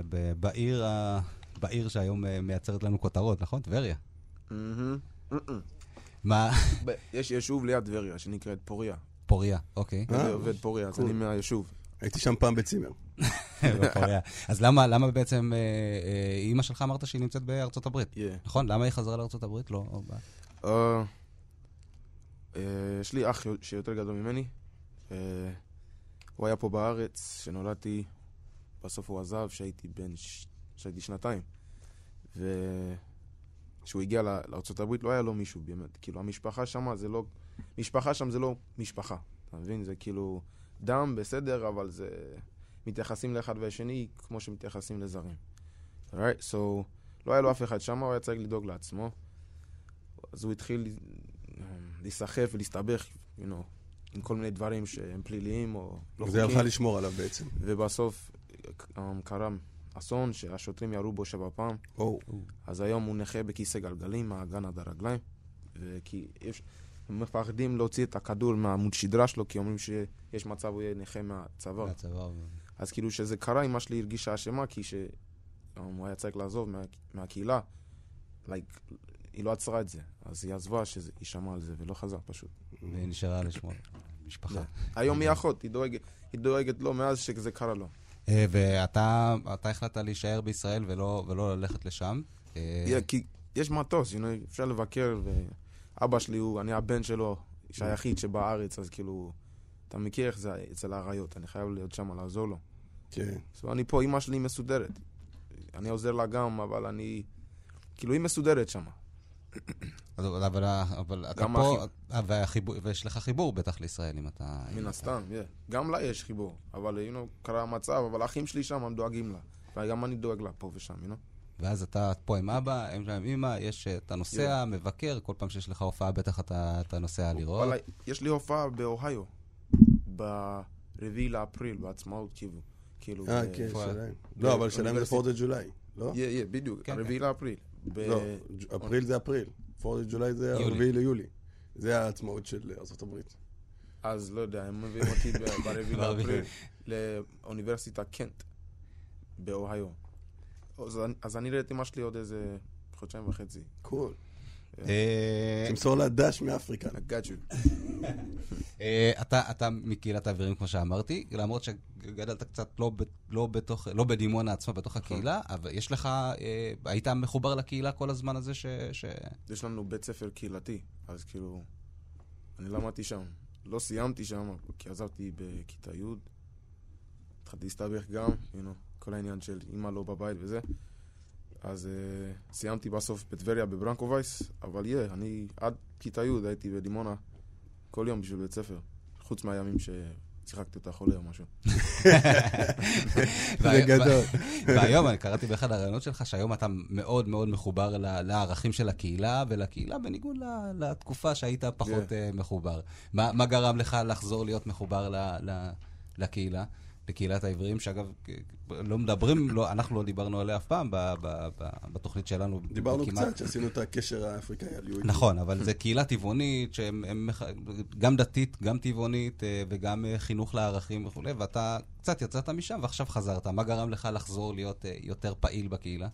בעיר שהיום מייצרת לנו כותרות, נכון? טבריה. מה? יש יישוב ליד טבריה שנקראת פוריה. פוריה, אוקיי. אני עובד פוריה, אז אני מהיישוב. הייתי שם פעם בצימר. בפוריה. אז למה בעצם אמא שלך אמרת שהיא נמצאת בארצות הברית? נכון? למה היא חזרה לארצות הברית? לא... יש לי אח שיותר גדול ממני. הוא היה פה בארץ, שנולדתי, בסוף הוא עזב, שהייתי בן... שהייתי שנתיים. וכשהוא הגיע לארצות הברית, לא היה לו מישהו באמת. כאילו, המשפחה שם זה לא... משפחה שם זה לא משפחה. אתה מבין? זה כאילו דם, בסדר, אבל זה... מתייחסים לאחד והשני כמו שמתייחסים לזרים. Alright? So, לא היה לו אף אחד שם, הוא היה צריך לדאוג לעצמו. אז הוא התחיל להיסחף ולהסתבך, you know, עם כל מיני דברים שהם פליליים או לא חוקים. זה הלכה לשמור עליו בעצם. ובסוף קרה אסון שהשוטרים ירו בו שבע פעם. Oh. אז היום הוא נכה בכיסא גלגלים, מהאגן עד הרגליים. וכי יש... הם מפחדים להוציא את הכדור מהעמוד שדרה שלו, כי אומרים שיש מצב הוא יהיה נכה מהצוואר. מהצוואר. אז כאילו שזה קרה, אמא שלי הרגישה אשמה, כי שהוא היה צריך לעזוב מה, מהקהילה. Like, היא לא עצרה את זה. אז היא עזבה שהיא שמעה על זה, ולא חזר פשוט. והיא נשארה לשמור משפחה. היום היא אחות, היא דואגת, היא דואגת לו מאז שזה קרה לו. ואתה החלטת להישאר בישראל ולא, ולא ללכת לשם? כי יש מטוס, אפשר לבקר, ואבא שלי הוא, אני הבן שלו, איש היחיד שבארץ, אז כאילו, אתה מכיר איך זה אצל הרעיות, אני חייב להיות שם לעזור לו. כן. אז אני פה, אמא שלי מסודרת. אני עוזר לה גם, אבל אני, כאילו היא מסודרת שם. אבל, אבל אתה פה, ויש לך חיבור בטח לישראל, אם אתה... מן הסתם, גם לה יש חיבור, אבל קרה המצב, אבל האחים שלי שם, הם דואגים לה, וגם אני דואג לה פה ושם, you know? ואז אתה פה עם אבא, עם אמא, יש, אתה נוסע, מבקר, כל פעם שיש לך הופעה, בטח אתה נוסע לראות. יש לי הופעה באוהיו, ברביעי לאפריל, בעצמאות כאילו. אה, כן, שלהם. לא, אבל שלהם זה פורט ג'ולי, לא? כן, כן, בדיוק, הרביעי לאפריל. לא, אפריל זה אפריל. פורט ג'ולי זה הרביעי ליולי. זה העצמאות של ארצות הברית. אז לא יודע, הם מביאים אותי ברביעי לאפריל לאוניברסיטה קנט, באוהיו. אז אני ראיתי מה שלי עוד איזה חודשיים וחצי. קול. תמסור לה דש מאפריקה. I got you. אתה מקהילת העברים, כמו שאמרתי, למרות שגדלת קצת לא בדימונה עצמה, בתוך הקהילה, אבל יש לך, היית מחובר לקהילה כל הזמן הזה ש... יש לנו בית ספר קהילתי, אז כאילו, אני למדתי שם. לא סיימתי שם, כי עזבתי בכיתה י', התחלתי להסתבך גם, you know. כל העניין של אמא לא בבית וזה. אז uh, סיימתי בסוף בטבריה בברנקובייס, אבל יא, yeah, אני עד כיתה י' הייתי בדימונה כל יום בשביל בית ספר, חוץ מהימים ש... שיחקתי אותה חולה או משהו. זה גדול. והיום, אני קראתי באחד הרעיונות שלך, שהיום אתה מאוד מאוד מחובר לערכים של הקהילה, ולקהילה בניגוד לתקופה שהיית פחות מחובר. מה גרם לך לחזור להיות מחובר לקהילה? לקהילת העבריים, שאגב, לא מדברים, לא, אנחנו לא דיברנו עליה אף פעם ב, ב, ב, בתוכנית שלנו. דיברנו כמעט... קצת, שעשינו את הקשר האפריקאי הליהודי. נכון, אבל זה קהילה טבעונית, שהם, הם, גם דתית, גם טבעונית, וגם חינוך לערכים וכו', ואתה קצת יצאת משם, ועכשיו חזרת. מה גרם לך לחזור להיות יותר פעיל בקהילה?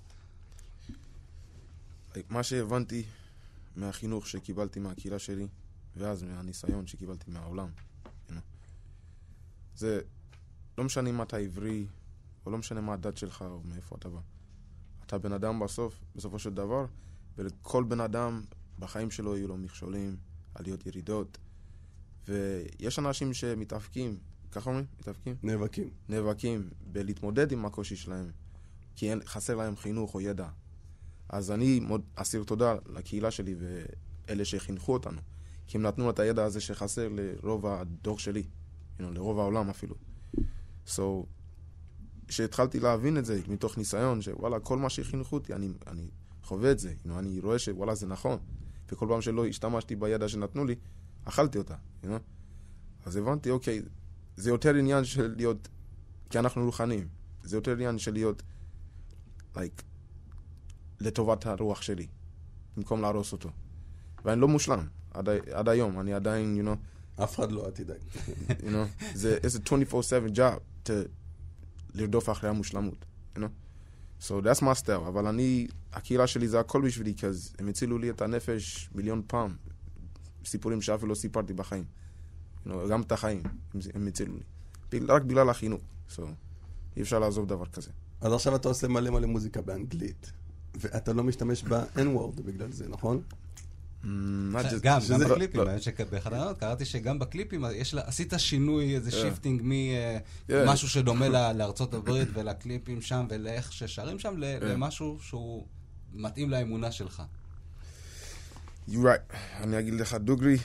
מה שהבנתי מהחינוך שקיבלתי מהקהילה שלי, ואז מהניסיון שקיבלתי מהעולם, you know, זה... לא משנה אם אתה עברי, או לא משנה מה הדת שלך, או מאיפה אתה בא. אתה בן אדם בסוף, בסופו של דבר, ולכל בן אדם בחיים שלו יהיו לו מכשולים, עליות ירידות, ויש אנשים שמתאפקים, ככה אומרים? מתאפקים? נאבקים. נאבקים בלהתמודד עם הקושי שלהם, כי אין, חסר להם חינוך או ידע. אז אני מאוד אסיר תודה לקהילה שלי ואלה שחינכו אותנו, כי הם נתנו את הידע הזה שחסר לרוב הדור שלי, you know, לרוב העולם אפילו. So, שהתחלתי להבין את זה מתוך ניסיון, שוואלה, כל מה שחינכו אותי, אני, אני חווה את זה, you know, אני רואה שוואלה, זה נכון, וכל פעם שלא השתמשתי בידע שנתנו לי, אכלתי אותה, you know? אז הבנתי, אוקיי, זה יותר עניין של להיות, כי אנחנו רוחנים, זה יותר עניין של להיות, like, לטובת הרוח שלי, במקום להרוס אותו. ואני לא מושלם, עד, עד היום, אני עדיין, you know, אף אחד לא עתידאי. you know, זה, it's a twenty-four seven job to לרדוף אחרי המושלמות, you know? So that's my style, אבל אני, הקהילה שלי זה הכל בשבילי, כי הם הצילו לי את הנפש מיליון פעם, סיפורים שאף לא סיפרתי בחיים, you know, גם את החיים, הם, הם הצילו לי, רק בגלל החינוך, so אי אפשר לעזוב דבר כזה. אז עכשיו אתה עושה מלא מלא מוזיקה באנגלית, ואתה לא משתמש ב-N-word בגלל זה, נכון? גם, גם בקליפים, באחד הרעיונות קראתי שגם בקליפים עשית שינוי, איזה שיפטינג ממשהו שדומה לארצות הברית ולקליפים שם ולאיך ששרים שם, למשהו שהוא מתאים לאמונה שלך. You're right. אני אגיד לך דוגרי,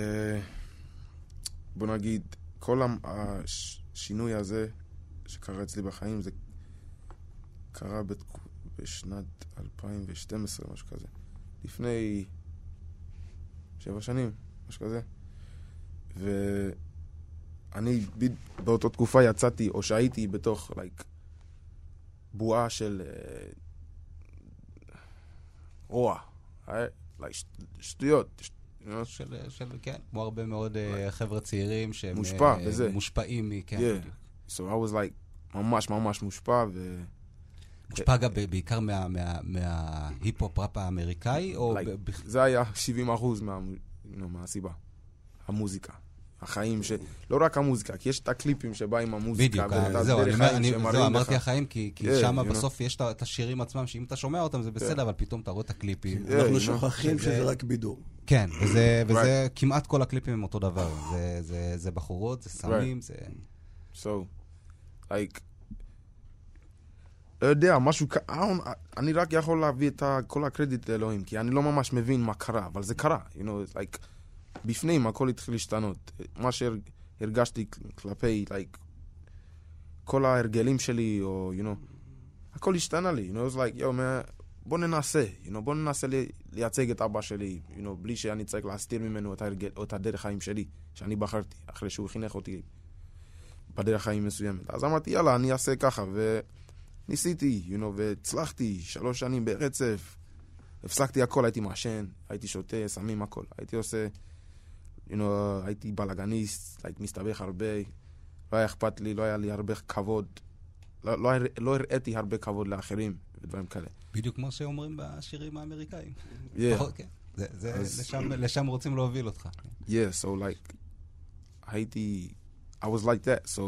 בוא נגיד, כל השינוי הזה שקרה אצלי בחיים, זה קרה בשנת אלפיים ושתים עשרה, משהו כזה. לפני שבע שנים, משהו כזה. ואני באותה תקופה יצאתי, או שהייתי בתוך, like, בועה של רוע. like, שטויות. של, של, כן, כמו הרבה מאוד חבר'ה צעירים שהם מושפע, וזה. מושפעים מכן. Yeah. So I was like, ממש ממש מושפע, ו... מושפע גם בעיקר מההיפ-הופ ראפ האמריקאי, או... זה היה שבעים אחוז מהסיבה. המוזיקה. החיים ש... לא רק המוזיקה, כי יש את הקליפים שבא עם המוזיקה. בדיוק, זהו, זהו, אמרתי החיים, כי שם בסוף יש את השירים עצמם, שאם אתה שומע אותם זה בסדר, אבל פתאום אתה רואה את הקליפים. אנחנו שוכחים שזה רק בידור. כן, וזה כמעט כל הקליפים הם אותו דבר. זה בחורות, זה סמים, זה... So, like... לא יודע, משהו, אני רק יכול להביא את כל הקרדיט לאלוהים, כי אני לא ממש מבין מה קרה, אבל זה קרה, you know, like, בפנים הכל התחיל להשתנות, מה שהרגשתי כלפי, like, כל ההרגלים שלי, או, you know, הכל השתנה לי, you know, it's like, yo, man, בוא ננסה, you know, בוא ננסה לייצג את אבא שלי, you know, בלי שאני צריך להסתיר ממנו את ההרגל, או את הדרך חיים שלי, שאני בחרתי, אחרי שהוא חינך אותי בדרך חיים מסוימת. אז אמרתי, יאללה, אני אעשה ככה, ו... ניסיתי, you know, והצלחתי שלוש שנים ברצף, הפסקתי הכל, הייתי מעשן, הייתי שותה, סמים הכל, הייתי עושה, you know, הייתי בלגניסט, הייתי מסתבך הרבה, לא היה אכפת לי, לא היה לי הרבה כבוד, לא, לא, לא הראיתי הרבה כבוד לאחרים ודברים כאלה. בדיוק כמו שאומרים בשירים האמריקאים. Yeah. פחות, כן. זה, זה, אז... לשם, לשם רוצים להוביל אותך. Yeah, so like, הייתי, I was like that, so...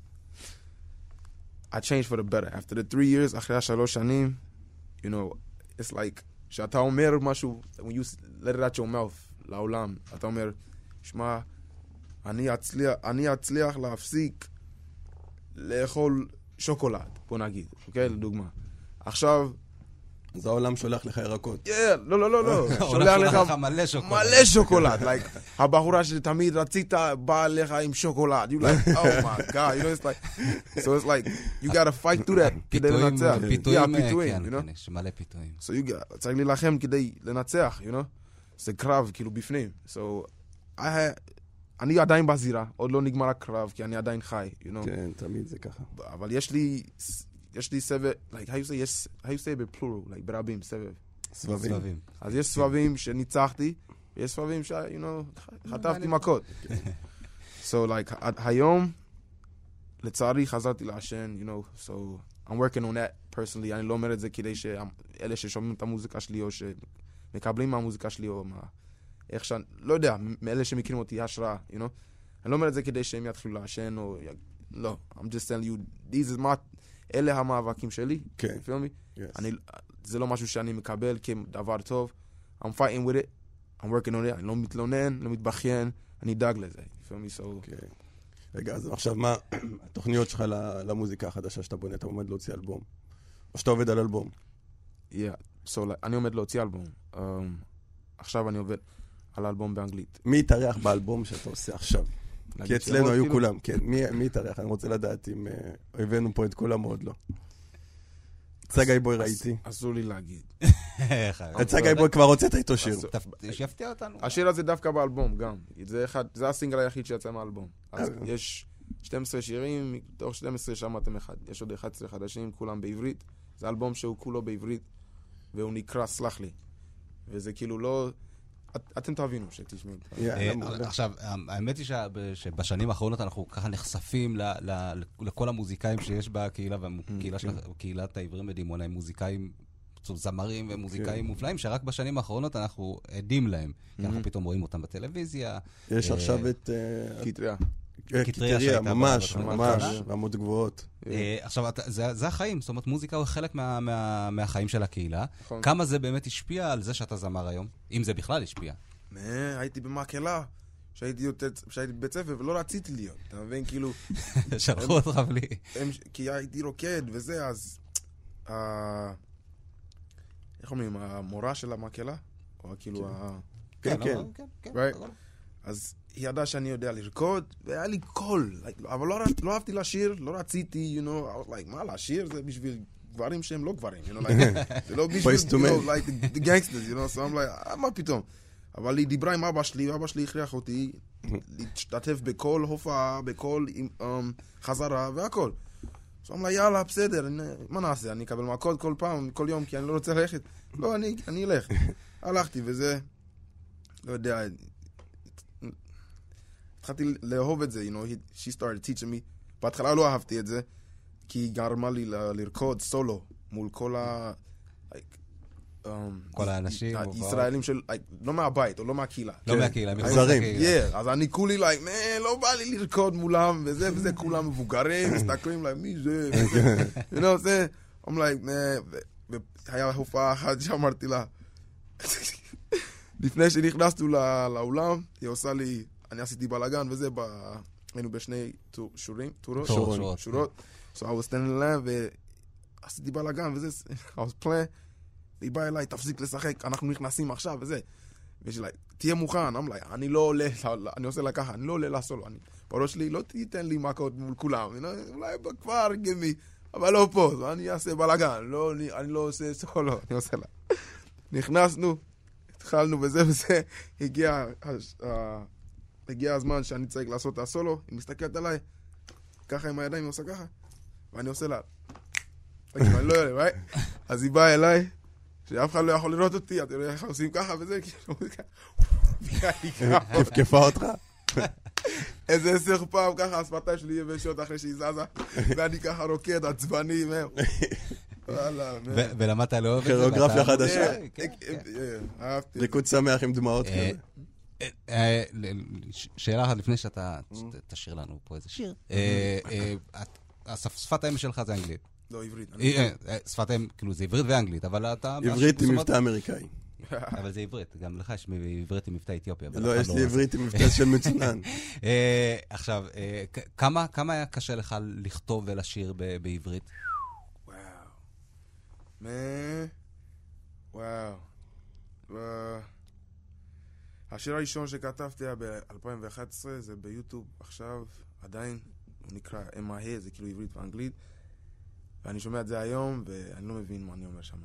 I changed for the better. After the three years, אחרי השלוש שנים, you know, it's like, שאתה אומר משהו, when you let it out your mouth, לעולם, אתה אומר, שמע, אני אצליח, אני אצליח להפסיק לאכול שוקולד, בוא נגיד, אוקיי? לדוגמה. עכשיו, אז העולם שולח לך ירקות. לא, לא, לא, לא. שולח לך מלא שוקולד. מלא שוקולד. Like, הבחורה שתמיד רצית באה אליך עם שוקולד. You like, oh my God. You know, it's like, so it's like, you gotta fight through that כדי לנצח. פיתויים, פיתויים, כן, you know? כן, יש מלא פיתויים. So you got, צריך להילחם כדי לנצח, you know? זה קרב, כאילו, בפנים. So, I had, אני עדיין בזירה, עוד לא נגמר הקרב, כי אני עדיין חי, you know? כן, תמיד זה ככה. אבל יש לי, יש לי סבב, like, how you say, יש, how you say בפלורל, like, ברבים, סבב. סבבים. אז יש סבבים שניצחתי, ויש סבבים ש, you know, חטפתי מכות. So, like, היום, לצערי חזרתי לעשן, you know, so, I'm working on that personally, אני לא אומר את זה כדי שאלה ששומעים את המוזיקה שלי, או שמקבלים מהמוזיקה שלי, או מה, איך שאני, לא יודע, מאלה שמכירים אותי השראה, you know, אני לא אומר את זה כדי שהם יתחילו לעשן, או, לא, I'm just telling you, these is my, אלה המאבקים שלי, כן. you feel me? Yes. אני, זה לא משהו שאני מקבל כדבר טוב, I'm fighting with it, I'm working on it, אני לא מתלונן, לא מתבכיין, אני דאג לזה, you feel me? So... Okay. רגע, אז עכשיו מה התוכניות שלך למוזיקה החדשה שאתה בונה? אתה עומד להוציא אלבום? או שאתה עובד על אלבום? Yeah, so like, אני עומד להוציא אלבום. Um, עכשיו אני עובד על אלבום באנגלית. מי יתארח באלבום שאתה עושה עכשיו? כי אצלנו היו כולם, כן. מי יתארח? אני רוצה לדעת אם הבאנו פה את כולם או עוד לא. צגי בוי ראיתי. אסור לי להגיד. את צגי בוי כבר הוצאת איתו שיר. שיפתיע אותנו. השיר הזה דווקא באלבום גם. זה הסינגל היחיד שיצא מהאלבום. אז יש שנים עשר שירים, מתוך שנים עשרה שמעתם אחד. יש עוד אחד עשר חדשים, כולם בעברית. זה אלבום שהוא כולו בעברית, והוא נקרא סלח לי. וזה כאילו לא... אתם תבינו שתשמעו. עכשיו, האמת היא שבשנים האחרונות אנחנו ככה נחשפים לכל המוזיקאים שיש בקהילה, וקהילת העברים בדימונה הם מוזיקאים, זמרים ומוזיקאים מופלאים, שרק בשנים האחרונות אנחנו עדים להם. כי אנחנו פתאום רואים אותם בטלוויזיה. יש עכשיו את... קטריה. קטריה, ממש, ממש, רמות גבוהות. עכשיו, זה החיים, זאת אומרת, מוזיקה הוא חלק מהחיים של הקהילה. כמה זה באמת השפיע על זה שאתה זמר היום? אם זה בכלל השפיע. הייתי במקהלה, שהייתי בבית ספר ולא רציתי להיות. אתה מבין, כאילו... שלחו אותך בלי. כי הייתי רוקד וזה, אז... איך אומרים, המורה של המקהלה? או כאילו ה... כן, כן. אז היא ידעה שאני יודע לרקוד, והיה לי קול, like, אבל לא, לא אהבתי לשיר, לא רציתי, you know, I was like, מה, לשיר זה בשביל גברים שהם לא גברים, you know, like, זה לא בשביל, you know, like, the, the gangsters, you know, so I'm like, מה פתאום? אבל היא דיברה עם אבא שלי, ואבא שלי הכריח אותי להשתתף בכל הופעה, בכל um, חזרה והכל. So I'm like, יאללה, בסדר, אני, מה נעשה? אני אקבל מכות כל פעם, כל יום, כי אני לא רוצה ללכת. לא, אני, אני אלך. הלכתי, וזה, לא יודע, התחלתי לאהוב את זה, you know, she started teaching me. בהתחלה לא אהבתי את זה, כי היא גרמה לי לרקוד סולו, מול כל ה... כל האנשים. הישראלים של, לא מהבית, או לא מהקהילה. לא מהקהילה, זרים. אז אני כולי, like, man, לא בא לי לרקוד מולם, וזה, וזה כולם מבוגרים, מסתכלים, like, מי זה? you know, זה, I'm like, man, והיה הופעה אחת שאמרתי לה, לפני שנכנסנו לאולם, היא עושה לי, אני עשיתי בלגן וזה, היינו בשני שורים, טורות, שורות, so I was standing in line, ועשיתי בלגן וזה, I was playing, והיא באה אליי, תפסיק לשחק, אנחנו נכנסים עכשיו וזה, ויש לי, תהיה מוכן, I'm like, אני לא עולה, אני עושה לה ככה, אני לא עולה לסולו, בראש שלי, לא תיתן לי מכות מול כולם, אולי כבר, גמי, אבל לא פה, אני אעשה בלגן, אני לא עושה סולו, אני עושה לה. נכנסנו, התחלנו וזה וזה, הגיע, הגיע הזמן שאני צריך לעשות את הסולו, היא מסתכלת עליי, ככה עם הידיים, היא עושה ככה, ואני עושה לה, אני לא יודע, אז היא באה אליי, שאף אחד לא יכול לראות אותי, אתם יודעים איך עושים ככה וזה, כפקפה אותך? איזה עשר פעם ככה, השפתיים שלי יבשות אחרי שהיא זזה, ואני ככה רוקד, עצבני, מהם. ולמדת לאהוב את זה? כירוגרפיה חדשה. אהבתי. ריקוד שמח עם דמעות כזה. שאלה אחת לפני שאתה תשאיר לנו פה איזה שיר. שפת האם שלך זה אנגלית. לא, עברית. שפת האם, כאילו זה עברית ואנגלית, אבל אתה... עברית עם מבטא אמריקאי. אבל זה עברית, גם לך יש עברית עם מבטא אתיופיה. לא, יש לי עברית עם מבטא של מצונן. עכשיו, כמה היה קשה לך לכתוב ולשיר בעברית? וואו. וואו. השיר הראשון שכתבתי היה ב-אלפיים ואחת עשרה, זה ביוטיוב עכשיו, עדיין, הוא נקרא M I A, זה כאילו עברית ואנגלית, ואני שומע את זה היום, ואני לא מבין מה אני אומר שם.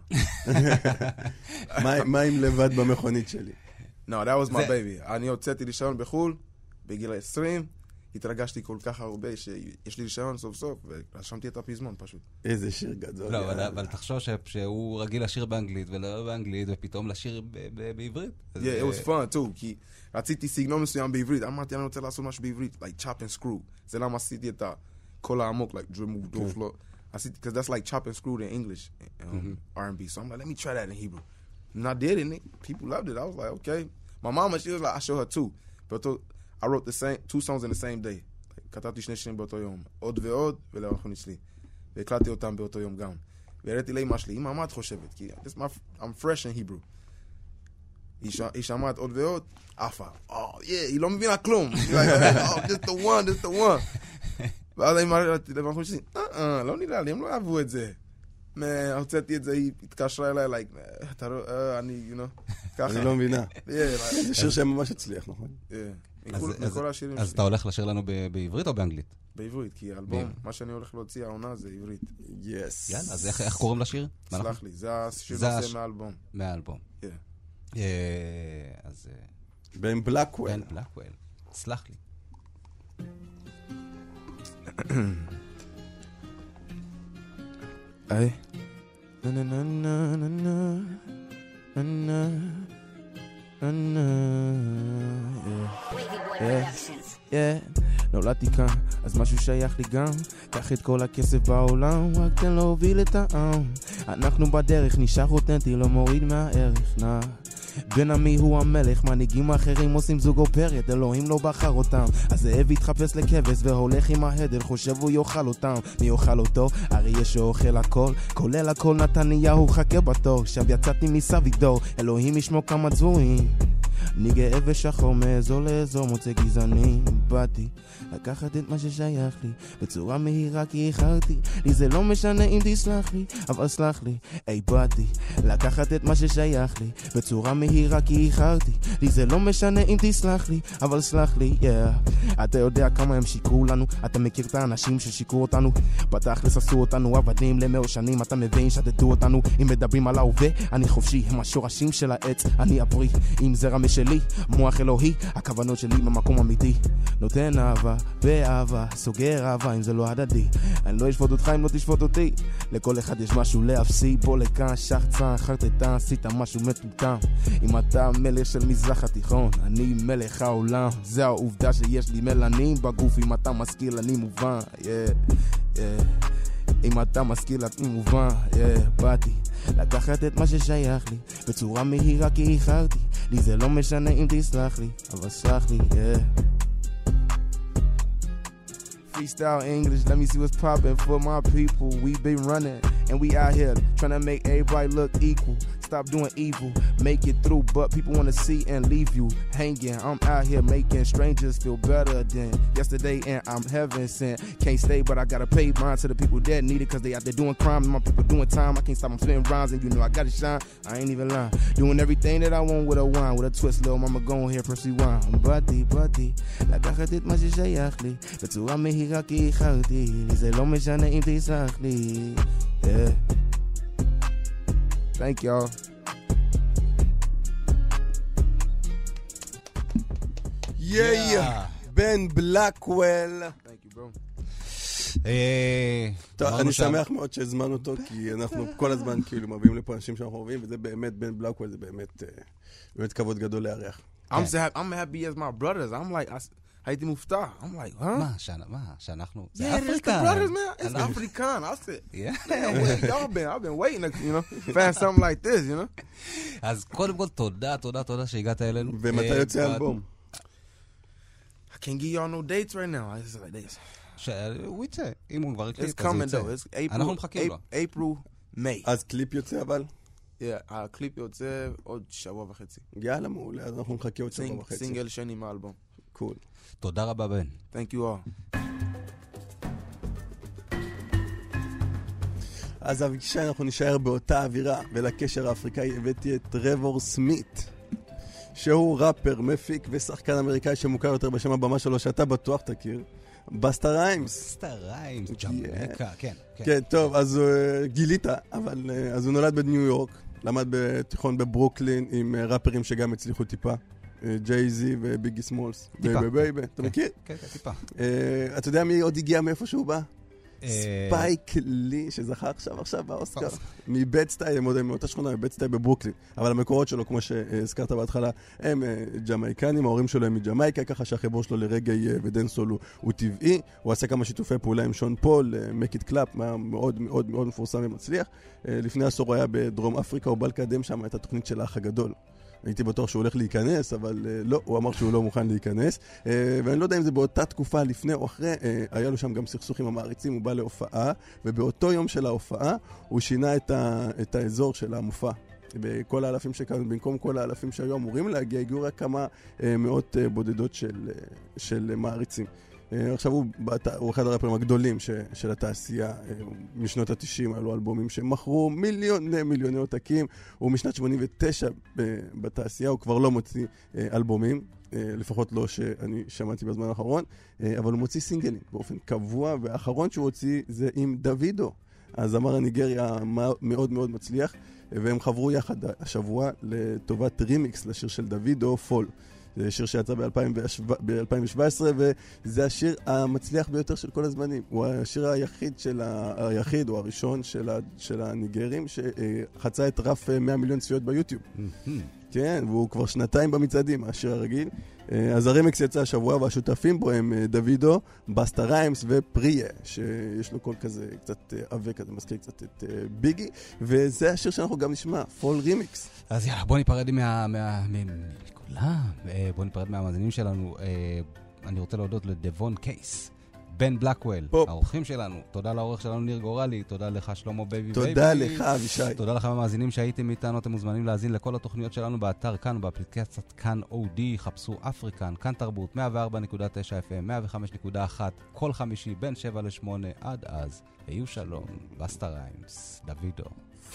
מה עם לבד במכונית שלי? No, that was my baby. אני הוצאתי רישיון בחול, בגיל עשרים, התרגשתי כל כך הרבה שיש לי רישיון סוף סוף, ורשמתי את הפזמון פשוט. איזה שיר גדול. לא, אבל תחשוב שהוא רגיל לשיר באנגלית ולא באנגלית, ופתאום לשיר בעברית. Yeah, it was fun too, כי רציתי סגנון מסוים בעברית, אמרתי אני רוצה לעשות משהו בעברית, like chop and screw. זה למה עשיתי את הקול העמוק, like drum, drum, flow. עשיתי, because that's like chop and screw in English, um, R and B. So I'm like, let me try that in Hebrew. And I did, and people loved it. I was like, okay. My mama, she was like, I show her too. But I wrote the same, two songs in the same day. כתבתי שני שירים באותו יום. עוד ועוד, ולאחרון אצלי. והקלטתי אותם באותו יום גם. והראיתי לאמא שלי, אמא, מה את חושבת? כי I'm fresh in Hebrew. היא שמעת עוד ועוד, אפה. Oh, yeah, היא לא מבינה כלום. She's like, oh, just the one, just the one. ואז אני אמרתי לאחרון שלי, אה, לא נראה לי, הם לא אהבו את זה. הוצאתי את זה, היא התקשרה אליי, אתה רואה, אני, you know, ככה. אני לא מבינה. זה שיר שממש הצליח, נכון? אז אתה הולך לשיר לנו בעברית או באנגלית? בעברית, כי האלבום, מה שאני הולך להוציא, העונה זה עברית. יס. יאללה, אז איך קוראים לשיר? סלח לי, זה השיר נושא מהאלבום. מהאלבום. אז... בן בלקוול. בן בלקוול. סלח לי. Hey. Na na na na na na na na na yeah yeah נולדתי כאן אז משהו שייך לי גם קח את כל הכסף בעולם רק תן להוביל את העם אנחנו בדרך נשאר אותנטי לא מוריד מהערך נע בן עמי הוא המלך, מנהיגים אחרים עושים זוג אופרת, אלוהים לא בחר אותם אז זאב התחפש לכבש והולך עם ההדל, חושב הוא יאכל אותם מי יאכל אותו? אריה שאוכל הכל כולל הכל נתניהו חכה בתור עכשיו יצאתי מסבידור, אלוהים ישמור כמה צבועים אני גאה ושחור מאזור לאזור מוצא גזענים באתי לקחת את מה ששייך לי בצורה מהירה כי איחרתי לי זה לא משנה אם תסלח לי אבל סלח לי אי באתי לקחת את מה ששייך לי בצורה מהירה כי איחרתי לי זה לא משנה אם תסלח לי אבל סלח לי yeah. אתה יודע כמה הם שיקרו לנו אתה מכיר את האנשים ששיקרו אותנו בתכלס עשו אותנו עבדים למאות שנים אתה מבין שדדו אותנו אם מדברים על ההווה אני חופשי הם השורשים של העץ אני הפרי עם זרע משלי מוח אלוהי הכוונות שלי במקום אמיתי נותן אהבה באהבה סוגר אהבה אם זה לא הדדי אני לא אשפוט אותך אם לא תשפוט אותי לכל אחד יש משהו להפסיד בוא לכאן שחצן חרטטן עשית משהו מטומטם אם אתה מלך של מזרח התיכון אני מלך העולם זה העובדה שיש לי מלנים בגוף אם אתה משכיל אני מובן yeah, yeah. אם אתה משכיל אני מובן yeah, באתי לקחת את מה ששייך לי בצורה מהירה כי איחרתי לי זה לא משנה אם תסלח לי אבל סלח לי yeah. Freestyle English, let me see what's poppin' for my people. We been running and we out here trying to make everybody look equal. Stop doing evil, make it through, but people want to see and leave you hanging. I'm out here making strangers feel better than yesterday, and I'm heaven sent. Can't stay, but I gotta pay mine to the people that need it, cause they out there doing crime, and my people doing time. I can't stop them spitting rhymes, and you know I gotta shine. I ain't even lying. Doing everything that I want with a wine, with a twist, little mama go here, press rewind. Buddy, buddy, לקחת את מה ששייך לי, בצורה מהירה כי איחרתי לי, זה לא משנה אם תסלח לי. Yeah. Thank y'all. Yeah, yeah. בן בלקוול. Thank you, bro. טוב, אני שמח מאוד שהזמנו אותו, כי אנחנו כל הזמן כאילו מביאים לפה אנשים שאנחנו אוהבים, וזה באמת, בן בלקוול זה באמת, באמת כבוד גדול לארח. I'm happy as my brothers. I'm like, הייתי מופתע. I'm like, huh? מה, שאנחנו, זה אפריקן. Yeah, it's the brothers, man. It's African. I said, yeah, y'all been, I've been waiting, you know, find something like this, you know. אז קודם כל, תודה, תודה, תודה שהגעת אלינו. ומתי יוצא האלבום? I can't give y'all no dates right now. It's like this. הוא יצא, אם הוא כבר הקליפ, אז הוא יצא. אנחנו מחכים לו. April, May. אז קליפ יוצא אבל? Yeah, הקליפ יוצא עוד שבוע וחצי. יאללה, מעולה, אז אנחנו מחכים עוד שבוע וחצי. סינגל שני מהאלבום. קול. תודה רבה, בן. Thank you all. אז אבישי, אנחנו נשאר באותה אווירה, ולקשר האפריקאי הבאתי את טרוור סמית, שהוא ראפר, מפיק ושחקן אמריקאי שמוכר יותר בשם הבמה שלו, שאתה בטוח תכיר, בסטה ריימס. בסטה ריימס, ג'מייקה, כן. כן, טוב, אז גילית, אבל אז הוא נולד בניו יורק, למד בתיכון בברוקלין עם ראפרים שגם הצליחו טיפה. ג'יי-זי וביגי סמולס. טיפה. בייבי, אתה מכיר? כן, כן, טיפה. אתה יודע מי עוד הגיע מאיפה שהוא בא? ספייק לי, שזכה עכשיו עכשיו באוסקר. מבית סטייל, מאותה שכונה, מבית סטייל בברוקלין. אבל המקורות שלו, כמו שהזכרת בהתחלה, הם ג'מייקנים, ההורים שלו הם מג'מייקה, ככה שהחיבור שלו לרגעי ודנסול הוא טבעי. הוא עשה כמה שיתופי פעולה עם שון פול, Make It Clap, מאוד מאוד מאוד מפורסם ומצליח. לפני עשור הוא היה בדרום אפריקה, הוא בא לקדם שם את התוכנית של האח הגדול. הייתי בטוח שהוא הולך להיכנס, אבל uh, לא, הוא אמר שהוא לא מוכן להיכנס. Uh, ואני לא יודע אם זה באותה תקופה לפני או אחרי, uh, היה לו שם גם סכסוך עם המעריצים, הוא בא להופעה, ובאותו יום של ההופעה הוא שינה את, ה, את האזור של המופע. בכל האלפים שכאן, במקום כל האלפים שהיו אמורים להגיע, הגיעו רק כמה uh, מאות uh, בודדות של, uh, של uh, מעריצים. עכשיו הוא, הוא אחד הראפרים הגדולים ש, של התעשייה. משנות ה-תשעים עלו אלבומים שמכרו מיליוני מיליוני עותקים. הוא משנת שמונים ותשע בתעשייה, הוא כבר לא מוציא אלבומים, לפחות לא שאני שמעתי בזמן האחרון, אבל הוא מוציא סינגלים באופן קבוע, והאחרון שהוא הוציא זה עם דוידו, הזמר הניגרי המאוד מאוד מצליח, והם חברו יחד השבוע לטובת רימיקס לשיר של דוידו, פול. זה שיר שיצא ב-אלפיים שבע עשרה, וזה השיר המצליח ביותר של כל הזמנים. הוא השיר היחיד, של ה... היחיד או הראשון של, ה... של הניגרים, שחצה את רף מאה מיליון צפיות ביוטיוב. כן, והוא כבר שנתיים במצעדים, השיר הרגיל. אז הרמיקס יצא השבוע, והשותפים בו הם דוידו, בסטה ריימס ופריה, שיש לו קול כזה קצת עווה כזה, מזכיר קצת את ביגי, וזה השיר שאנחנו גם נשמע, פול רימיקס. אז יאללה, בוא ניפרד מה... מה... כולם. בוא ניפרד מהמאזינים שלנו. אני רוצה להודות לדבון קייס, בן בלקוול, האורחים שלנו. תודה לעורך שלנו ניר גורלי, תודה לך שלמה בייבי בייבי. תודה לך אבישי. תודה לכם המאזינים שהייתם איתנו. אתם מוזמנים להאזין לכל התוכניות שלנו באתר כאן, באפליקציית כאן אודי, חפשו אפריקן, כאן תרבות, מאה וארבע נקודה תשע אף אם, מאה וחמש נקודה אחת, כל חמישי בין שבע לשמונה. עד אז, היו שלום, בסטה ריימס, דוידו.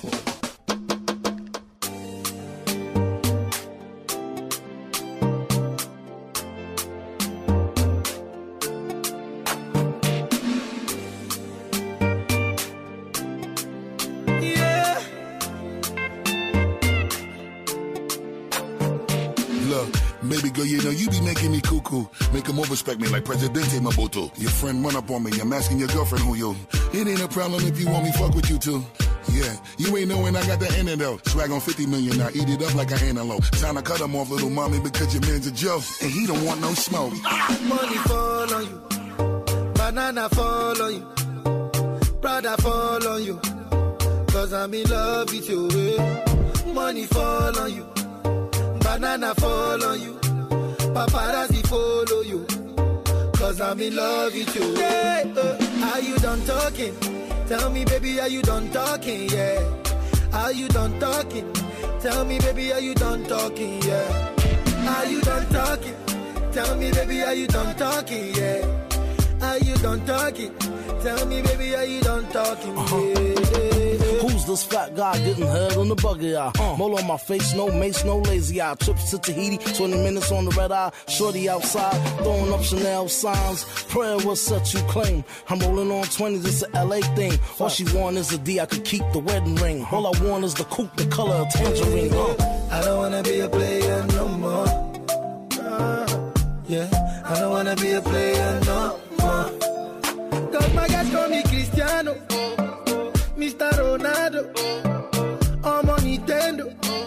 Baby girl, you know you be making me cuckoo. Make them all respect me like Presidente Mabuto. Your friend run up on me, I'm asking your girlfriend who you. It ain't a problem if you want me, fuck with you too. Yeah, you ain't knowing I got the antidote. Swag on fifty million, I eat it up like an antelope. Time to cut him off, little mommy, because your man's a joke. And he don't want no smoke. Ah! Money fall on you. Banana fall on you. Prada fall on you. Cause I'm in love with you. Eh? Money fall on you. Banana fall on you. Paparazzi follow you. Cause I'm in love with you. Yeah, uh, are you done talking? Tell me, baby, are you done talking? Yeah. Are you done talking? Tell me, baby, are you done talking? Yeah. Are you done talking? Tell me, baby, are you done talking? Yeah. Are you done talking? Tell me, baby, are you done talking? Uh-huh. Yeah, yeah, yeah. Who's this fat guy getting head on the buggy eye? Uh. Mole on my face, no mace, no lazy eye. Trips to Tahiti, twenty minutes on the red eye. Shorty outside, throwing up Chanel signs. Prayer will set you claim. I'm rolling on twenties, it's an L A thing. All she want is a D, I could keep the wedding ring. All I want is the coupe, the color of tangerine. Uh. I don't wanna be a player no more. Uh, yeah, I don't wanna be a player no more. Cause my guys call me Cristiano, Mister Ronaldo, I'm on Nintendo.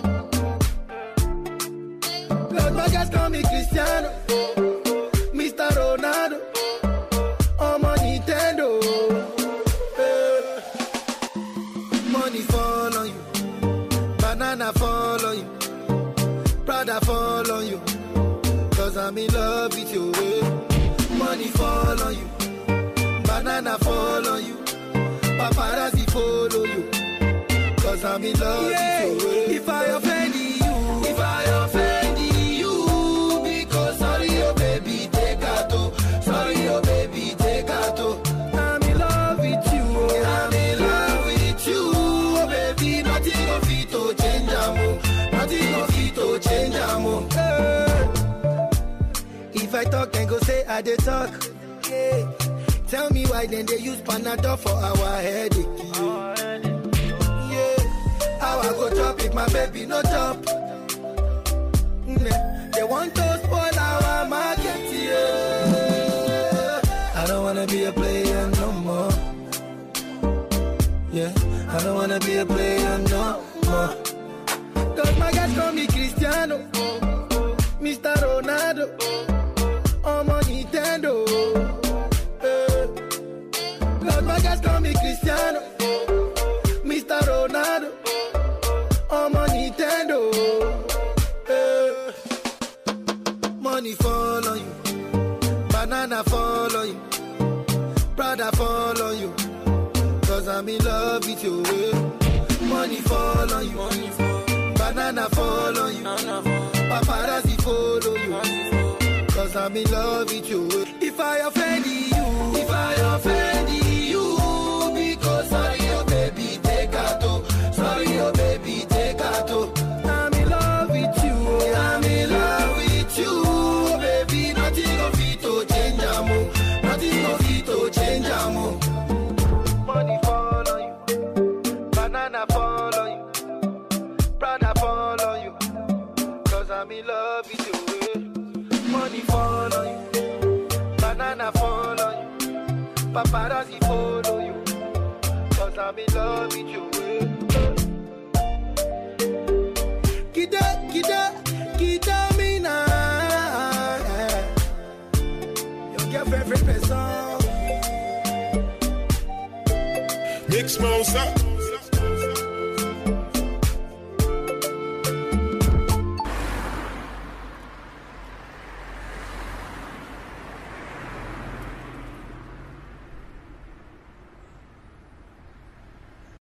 Cause my guys call me Cristiano, Mister Ronaldo, I'm on Nintendo. Yeah. Money fall on you, banana fall on you, Prada fall on you. Cause I'm in love with you. Yeah. Money fall on you. Banana fall on you. Paparazzi follow you. Cause I'm in love yeah. with you. If I offend you, if I offend you, because sorry, oh baby, take out. Sorry, oh baby, take out. I'm in love with you. I'm in love with you. I they talk. Yeah. Tell me why then they use Panadol for our headache. Yeah. Yeah. How I go chop if my baby no chop? Mm. They want to spoil our market. Yeah. I don't wanna be a player no more. Yeah. I don't wanna be a player no more. Cause my guys call me Cristiano, Mister Ronaldo, I'm on Nintendo. Uh, Cause my guys call me Cristiano, Mister Ronaldo, I'm on Nintendo. Uh, money fall on you, banana fall on you, Prada fall on you. Cause I'm in love with you. Money fall on you, money fall. Banana fall on you, paparazzi follow you. Cause I'm in love with you. If I offend you, if I offend you, because sorry oh baby take out, sorry oh baby take out. I'm in love with you, I'm in love with you, baby. Nothing of it to change amo, nothing of it to change amo. Money fall on you, banana fall on you, Prada fall on you, cause I'm in love with you. Money fall on you, banana fall on you, paparazzi follow you, cause I'm in love with you. Kida, kida, kida mina, your girlfriend favorite person. Mix mouse up.